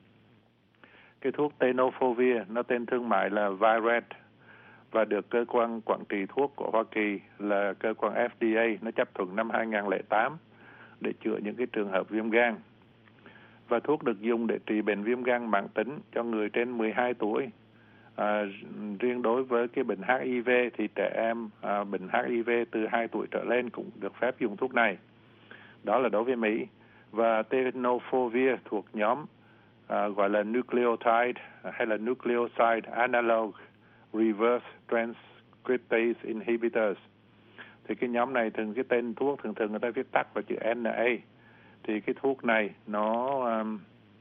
Cái thuốc Tenofovir nó tên thương mại là Viret và được cơ quan quản trị thuốc của Hoa Kỳ là cơ quan F D A nó chấp thuận năm hai nghìn không trăm lẻ tám để chữa những cái trường hợp viêm gan. Và thuốc được dùng để trị bệnh viêm gan mãn tính cho người trên mười hai tuổi. À, riêng đối với cái bệnh H I V thì trẻ em à, bệnh H I V từ hai tuổi trở lên cũng được phép dùng thuốc này. Đó là đối với Mỹ. Và Tenofovir thuộc nhóm à, gọi là nucleotide hay là nucleoside analog reverse transcriptase inhibitors. Thì cái nhóm này thường cái tên thuốc thường thường người ta viết tắt vào chữ N A. Thì cái thuốc này nó um,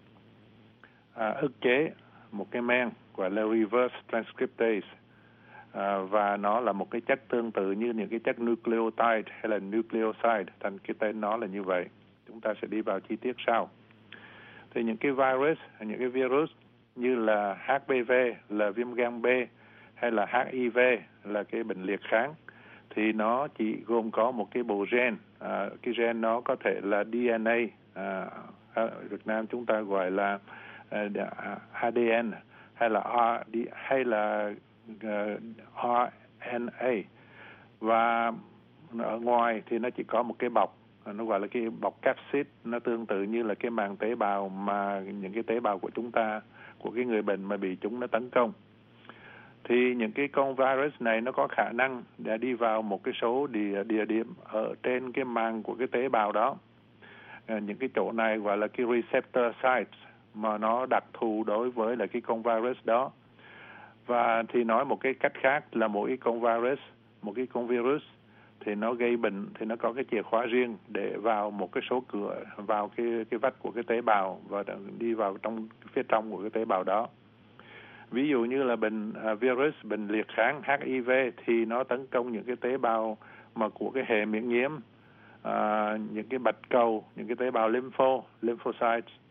à, ức chế một cái men gọi là reverse transcriptase à, và nó là một cái chất tương tự như những cái chất nucleotide hay là nucleoside, thành cái tên nó là như vậy. Chúng ta sẽ đi vào chi tiết sau. Thì những cái virus, những cái virus như là H P V là viêm gan B hay là H I V là cái bệnh liệt kháng thì nó chỉ gồm có một cái bộ gen. À, cái gen nó có thể là D N A, à, ở Việt Nam chúng ta gọi là uh, A D N hay là R, hay là uh, R N A, và ở ngoài thì nó chỉ có một cái bọc, nó gọi là cái bọc capsid, nó tương tự như là cái màng tế bào mà những cái tế bào của chúng ta, của cái người bệnh mà bị chúng nó tấn công. Thì những cái con virus này nó có khả năng để đi vào một cái số địa, địa điểm ở trên cái màng của cái tế bào đó. À, những cái chỗ này gọi là cái receptor sites mà nó đặc thù đối với là cái con virus đó. Và thì nói một cái cách khác là mỗi cái con virus, một cái con virus thì nó gây bệnh thì nó có cái chìa khóa riêng để vào một cái số cửa, vào cái cái vách của cái tế bào và đi vào trong phía trong của cái tế bào đó. Ví dụ như là bệnh uh, virus, bệnh liệt kháng H I V thì nó tấn công những cái tế bào mà của cái hệ miễn nhiễm, uh, những cái bạch cầu, những cái tế bào lympho, lymphocytes,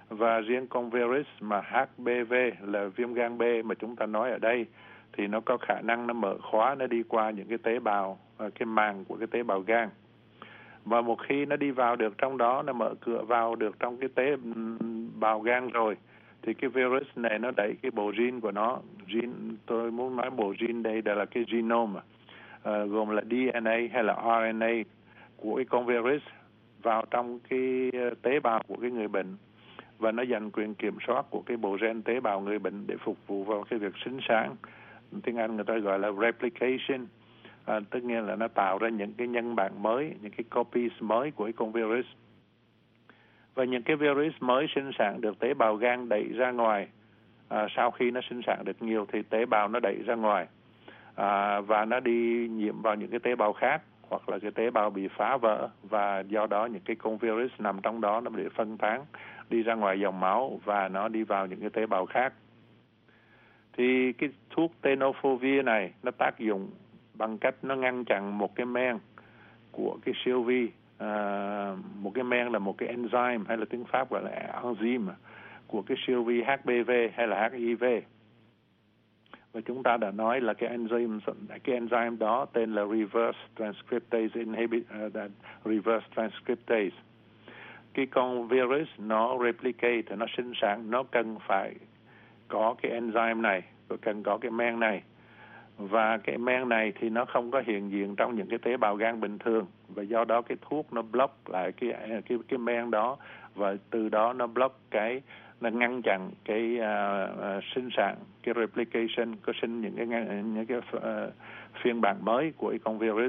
Và riêng con virus mà hát pê vê là viêm gan B mà chúng ta nói ở đây thì nó có khả năng nó mở khóa, nó đi qua những cái tế bào, cái màng của cái tế bào gan. Và một khi nó đi vào được trong đó, nó mở cửa vào được trong cái tế bào gan rồi, thì cái virus này nó đẩy cái bộ gene của nó. Gene, tôi muốn nói bộ gene đây đây là cái genome, à, gồm là đê en a hay là rờ en a của cái con virus vào trong cái tế bào của cái người bệnh. Và nó giành quyền kiểm soát của cái bộ gen tế bào người bệnh để phục vụ vào cái việc sinh sản. Tiếng Anh người ta gọi là replication. À, tất nhiên là nó tạo ra những cái nhân bản mới, những cái copies mới của cái con virus. Và những cái virus mới sinh sản được tế bào gan đẩy ra ngoài. À, sau khi nó sinh sản được nhiều thì tế bào nó đẩy ra ngoài. À, và nó đi nhiễm vào những cái tế bào khác, hoặc là cái tế bào bị phá vỡ, và do đó những cái con virus nằm trong đó nó bị phân tán đi ra ngoài dòng máu và nó đi vào những cái tế bào khác. Thì cái thuốc tenofovir này nó tác dụng bằng cách nó ngăn chặn một cái men của cái siêu vi, à, một cái men là một cái enzyme, hay là tiếng Pháp gọi là enzyme của cái siêu vi hát pê vê hay là hát i vê. Và chúng ta đã nói là cái enzyme cái enzyme đó tên là reverse transcriptase inhibit uh, reverse transcriptase. Cái con virus nó replicate, nó sinh sản, nó cần phải có cái enzyme này, cần có cái men này. Và cái men này thì nó không có hiện diện trong những cái tế bào gan bình thường, và do đó cái thuốc nó block lại cái cái cái men đó, và từ đó nó block cái, nó ngăn chặn cái uh, uh, sinh sản, cái replication, có sinh những cái những cái uh, phiên bản mới của cái con virus.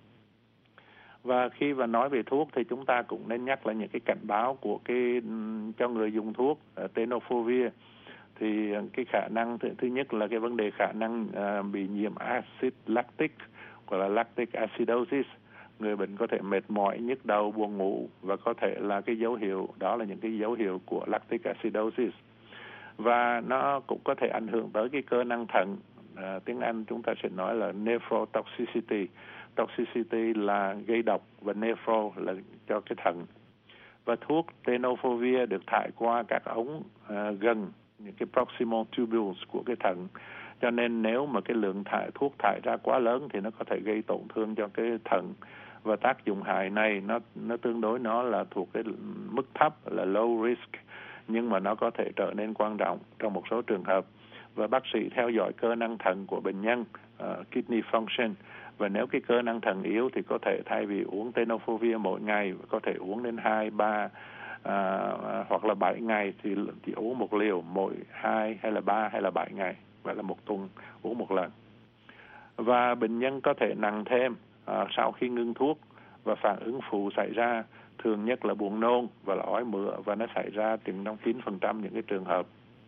Và khi mà nói về thuốc thì chúng ta cũng nên nhắc lại những cái cảnh báo của cái cho người dùng thuốc uh, tenofovir. Thì cái khả năng thứ, thứ nhất là cái vấn đề khả năng uh, bị nhiễm acid lactic, gọi là lactic acidosis. Người bệnh có thể mệt mỏi, nhức đầu, buồn ngủ, và có thể là cái dấu hiệu, đó là những cái dấu hiệu của lactic acidosis. Và nó cũng có thể ảnh hưởng tới cái cơ năng thận. À, tiếng Anh chúng ta sẽ nói là nephrotoxicity. Toxicity là gây độc, và nephro là cho cái thận. Và thuốc tenofovir được thải qua các ống à, gần những cái proximal tubules của cái thận. Cho nên nếu mà cái lượng thải, thuốc thải ra quá lớn thì nó có thể gây tổn thương cho cái thận. Và tác dụng hại này nó nó tương đối nó là thuộc cái mức thấp, là low risk, nhưng mà nó có thể trở nên quan trọng trong một số trường hợp. Và bác sĩ theo dõi cơ năng thận của bệnh nhân, uh, kidney function. Và nếu cái cơ năng thận yếu thì có thể thay vì uống tenofovir mỗi ngày, có thể uống đến hai, ba à, hoặc là bảy ngày thì chỉ uống một liều mỗi hai hay là ba hay là bảy ngày, vậy là một tuần uống một lần. Và bệnh nhân có thể nặng thêm à, sau khi ngưng thuốc, và phản ứng phụ xảy ra thường nhất là buồn nôn và là ói mửa, và nó xảy ra trong chín phần trăm những cái trường hợp.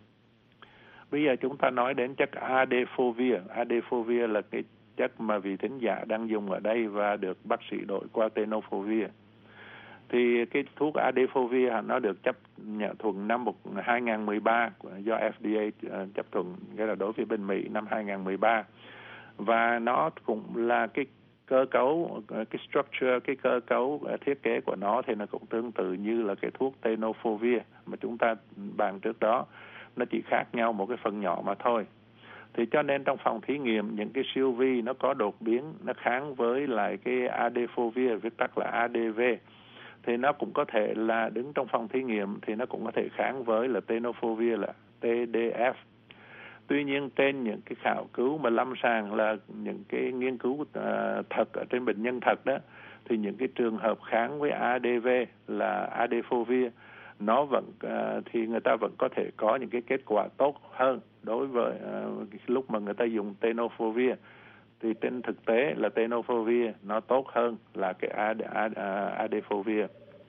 Bây giờ chúng ta nói đến chất adefovir. Adefovir là cái chất mà vị thính giả đang dùng ở đây và được bác sĩ đổi qua tenofovir. Thì cái thuốc adefovir nó được chấp nhận thuận năm hai không một ba do ép đê a chấp thuận, nghĩa là đối với bên Mỹ năm hai không một ba. Và nó cũng là cái cơ cấu, cái structure, cái cơ cấu thiết kế của nó thì nó cũng tương tự như là cái thuốc tenofovir mà chúng ta bàn trước đó. Nó chỉ khác nhau một cái phần nhỏ mà thôi. Thì cho nên trong phòng thí nghiệm, những cái siêu vi nó có đột biến, nó kháng với lại cái adefovir, viết tắt là a đê vê. Thì nó cũng có thể là đứng trong phòng thí nghiệm thì nó cũng có thể kháng với là tenofovir là tê đê ép. Tuy nhiên trên những cái khảo cứu mà lâm sàng, là những cái nghiên cứu uh, thật ở trên bệnh nhân thật đó, thì những cái trường hợp kháng với a đê vê là adefovir, nó vẫn uh, thì người ta vẫn có thể có những cái kết quả tốt hơn đối với uh, lúc mà người ta dùng tenofovir. Thì trên thực tế là tenofovir nó tốt hơn là cái adefovir.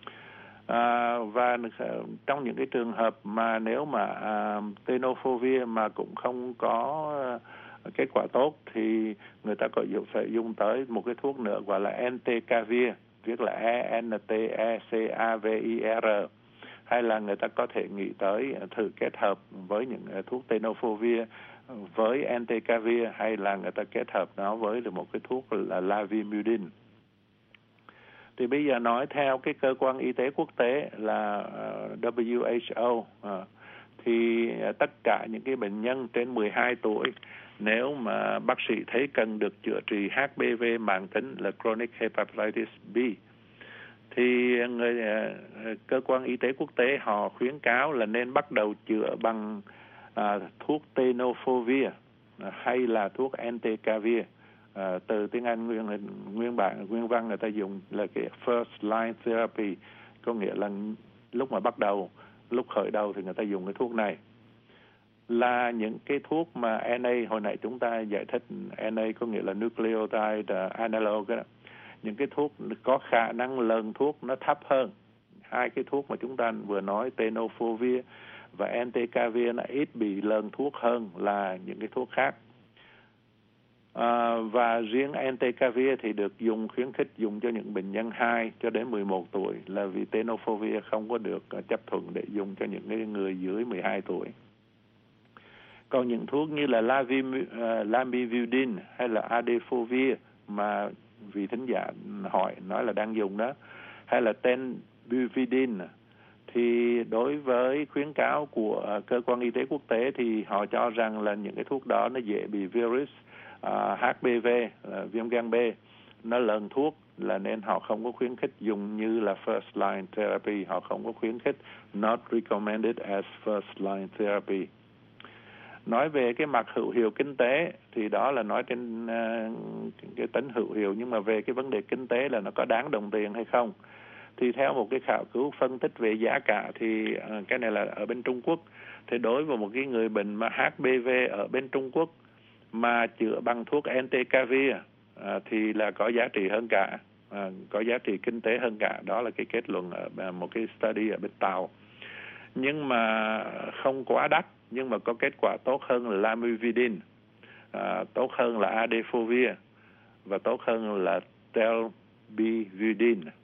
À, và trong những cái trường hợp mà nếu mà à, tenofovir mà cũng không có à, kết quả tốt thì người ta có phải dùng tới một cái thuốc nữa gọi là entecavir, viết là e n t e c a v i r, hay là người ta có thể nghĩ tới thử kết hợp với những uh, thuốc tenofovir với entecavir, hay là người ta kết hợp nó với một cái thuốc là lavimudine. Thì bây giờ nói theo cái cơ quan y tế quốc tế là uh, W H O, uh, thì uh, tất cả những cái bệnh nhân trên mười hai tuổi nếu mà bác sĩ thấy cần được chữa trị H P V mãn tính là chronic hepatitis B, thì người uh, cơ quan y tế quốc tế họ khuyến cáo là nên bắt đầu chữa bằng uh, thuốc tenofovir uh, hay là thuốc entecavir. À, từ tiếng Anh nguyên nguyên bản nguyên văn người ta dùng là cái first line therapy, có nghĩa là lúc mà bắt đầu, lúc khởi đầu thì người ta dùng cái thuốc này. Là những cái thuốc mà N A, hồi nãy chúng ta giải thích N A có nghĩa là nucleotide analog đó. Những cái thuốc có khả năng lần thuốc nó thấp hơn. Hai cái thuốc mà chúng ta vừa nói tenofovir và entecavir nó ít bị lần thuốc hơn là những cái thuốc khác. À, và riêng entecavir thì được dùng khuyến khích dùng cho những bệnh nhân hai cho đến mười một tuổi, là vì tenofovir không có được chấp thuận để dùng cho những người dưới mười hai tuổi. Còn những thuốc như là lamivudine hay là adefovir mà vị thính giả hỏi nói là đang dùng đó, hay là tenbuvidine, thì đối với khuyến cáo của cơ quan y tế quốc tế thì họ cho rằng là những cái thuốc đó nó dễ bị virus Uh, H P V, uh, viêm gan B, nó lần thuốc, là nên họ không có khuyến khích dùng như là first line therapy, họ không có khuyến khích, not recommended as first line therapy. Nói về cái mặt hữu hiệu kinh tế thì đó là nói trên uh, cái tính hữu hiệu, nhưng mà về cái vấn đề kinh tế là nó có đáng đồng tiền hay không, thì theo một cái khảo cứu phân tích về giá cả thì uh, cái này là ở bên Trung Quốc, thì đối với một cái người bệnh mà H P V ở bên Trung Quốc mà chữa bằng thuốc entecavir à, thì là có giá trị hơn cả, à, có giá trị kinh tế hơn cả. Đó là cái kết luận ở một cái study ở bên Tàu. Nhưng mà không quá đắt, nhưng mà có kết quả tốt hơn là lamivudine, à, tốt hơn là adefovir và tốt hơn là telbivudine.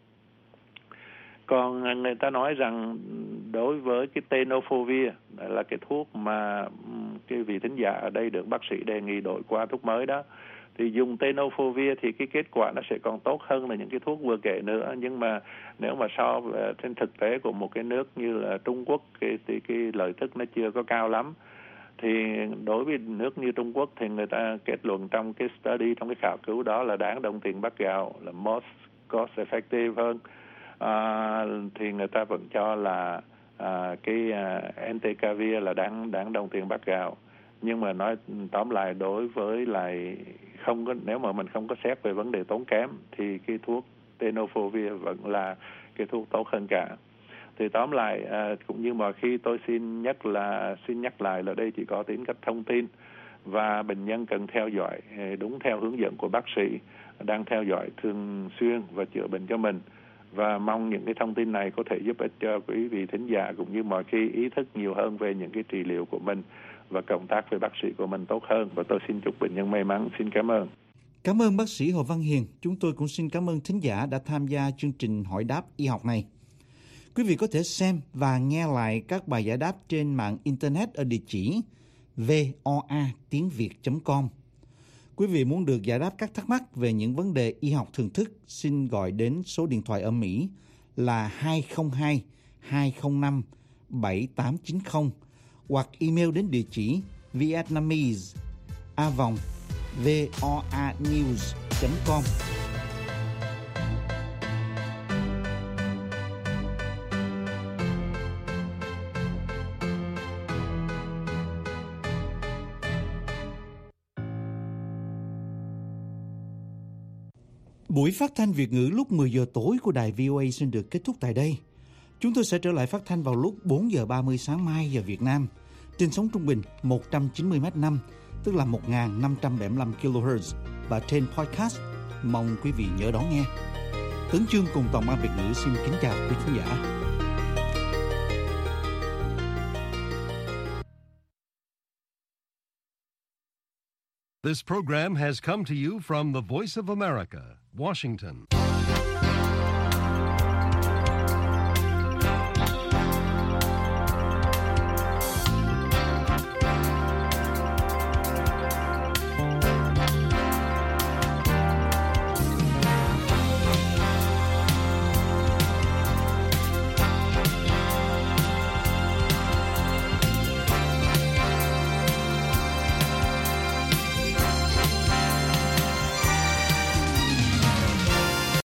Còn người ta nói rằng đối với cái tenofovir là cái thuốc mà cái vị thính giả ở đây được bác sĩ đề nghị đổi qua thuốc mới đó, thì dùng tenofovir thì cái kết quả nó sẽ còn tốt hơn là những cái thuốc vừa kể nữa. Nhưng mà nếu mà so trên thực tế của một cái nước như là Trung Quốc thì, thì cái lợi tức nó chưa có cao lắm. Thì đối với nước như Trung Quốc thì người ta kết luận trong cái study, trong cái khảo cứu đó là đáng đồng tiền bắt gạo, là most cost effective hơn. À, thì người ta vẫn cho là à, cái à, entecavir là đáng đáng đồng tiền bát gạo. Nhưng mà nói tóm lại, đối với lại không có, nếu mà mình không có xét về vấn đề tốn kém thì cái thuốc tenofovir vẫn là cái thuốc tốt hơn cả. Thì tóm lại à, cũng như mọi khi tôi xin nhắc là xin nhắc lại là đây chỉ có tính cách thông tin, và bệnh nhân cần theo dõi đúng theo hướng dẫn của bác sĩ, đang theo dõi thường xuyên và chữa bệnh cho mình. Và mong những cái thông tin này có thể giúp ích cho quý vị thính giả cũng như mọi khi ý thức nhiều hơn về những cái trị liệu của mình và cộng tác với bác sĩ của mình tốt hơn. Và tôi xin chúc bệnh nhân may mắn. Xin cảm ơn. Cảm ơn bác sĩ Hồ Văn Hiền. Chúng tôi cũng xin cảm ơn thính giả đã tham gia chương trình hỏi đáp y học này. Quý vị có thể xem và nghe lại các bài giải đáp trên mạng Internet ở địa chỉ voa tiếng việt chấm com. Quý vị muốn được giải đáp các thắc mắc về những vấn đề y học thường thức, xin gọi đến số điện thoại ở Mỹ là hai không hai hai không năm bảy tám chín không hoặc email đến địa chỉ vietnamese a vòng voanews chấm com. Buổi phát thanh Việt ngữ lúc mười giờ tối của đài vê o a xin được kết thúc tại đây. Chúng tôi sẽ trở lại phát thanh vào lúc bốn giờ ba mươi sáng mai giờ Việt Nam trên sóng trung bình một trăm chín mươi mét năm, tức là một nghìn năm trăm bảy mươi lăm ki lô héc, và trên podcast. Mong quý vị nhớ đón nghe. Tấn Chương cùng toàn ban Việt ngữ xin kính chào quý khán giả. This program has come to you from the Voice of America, Washington.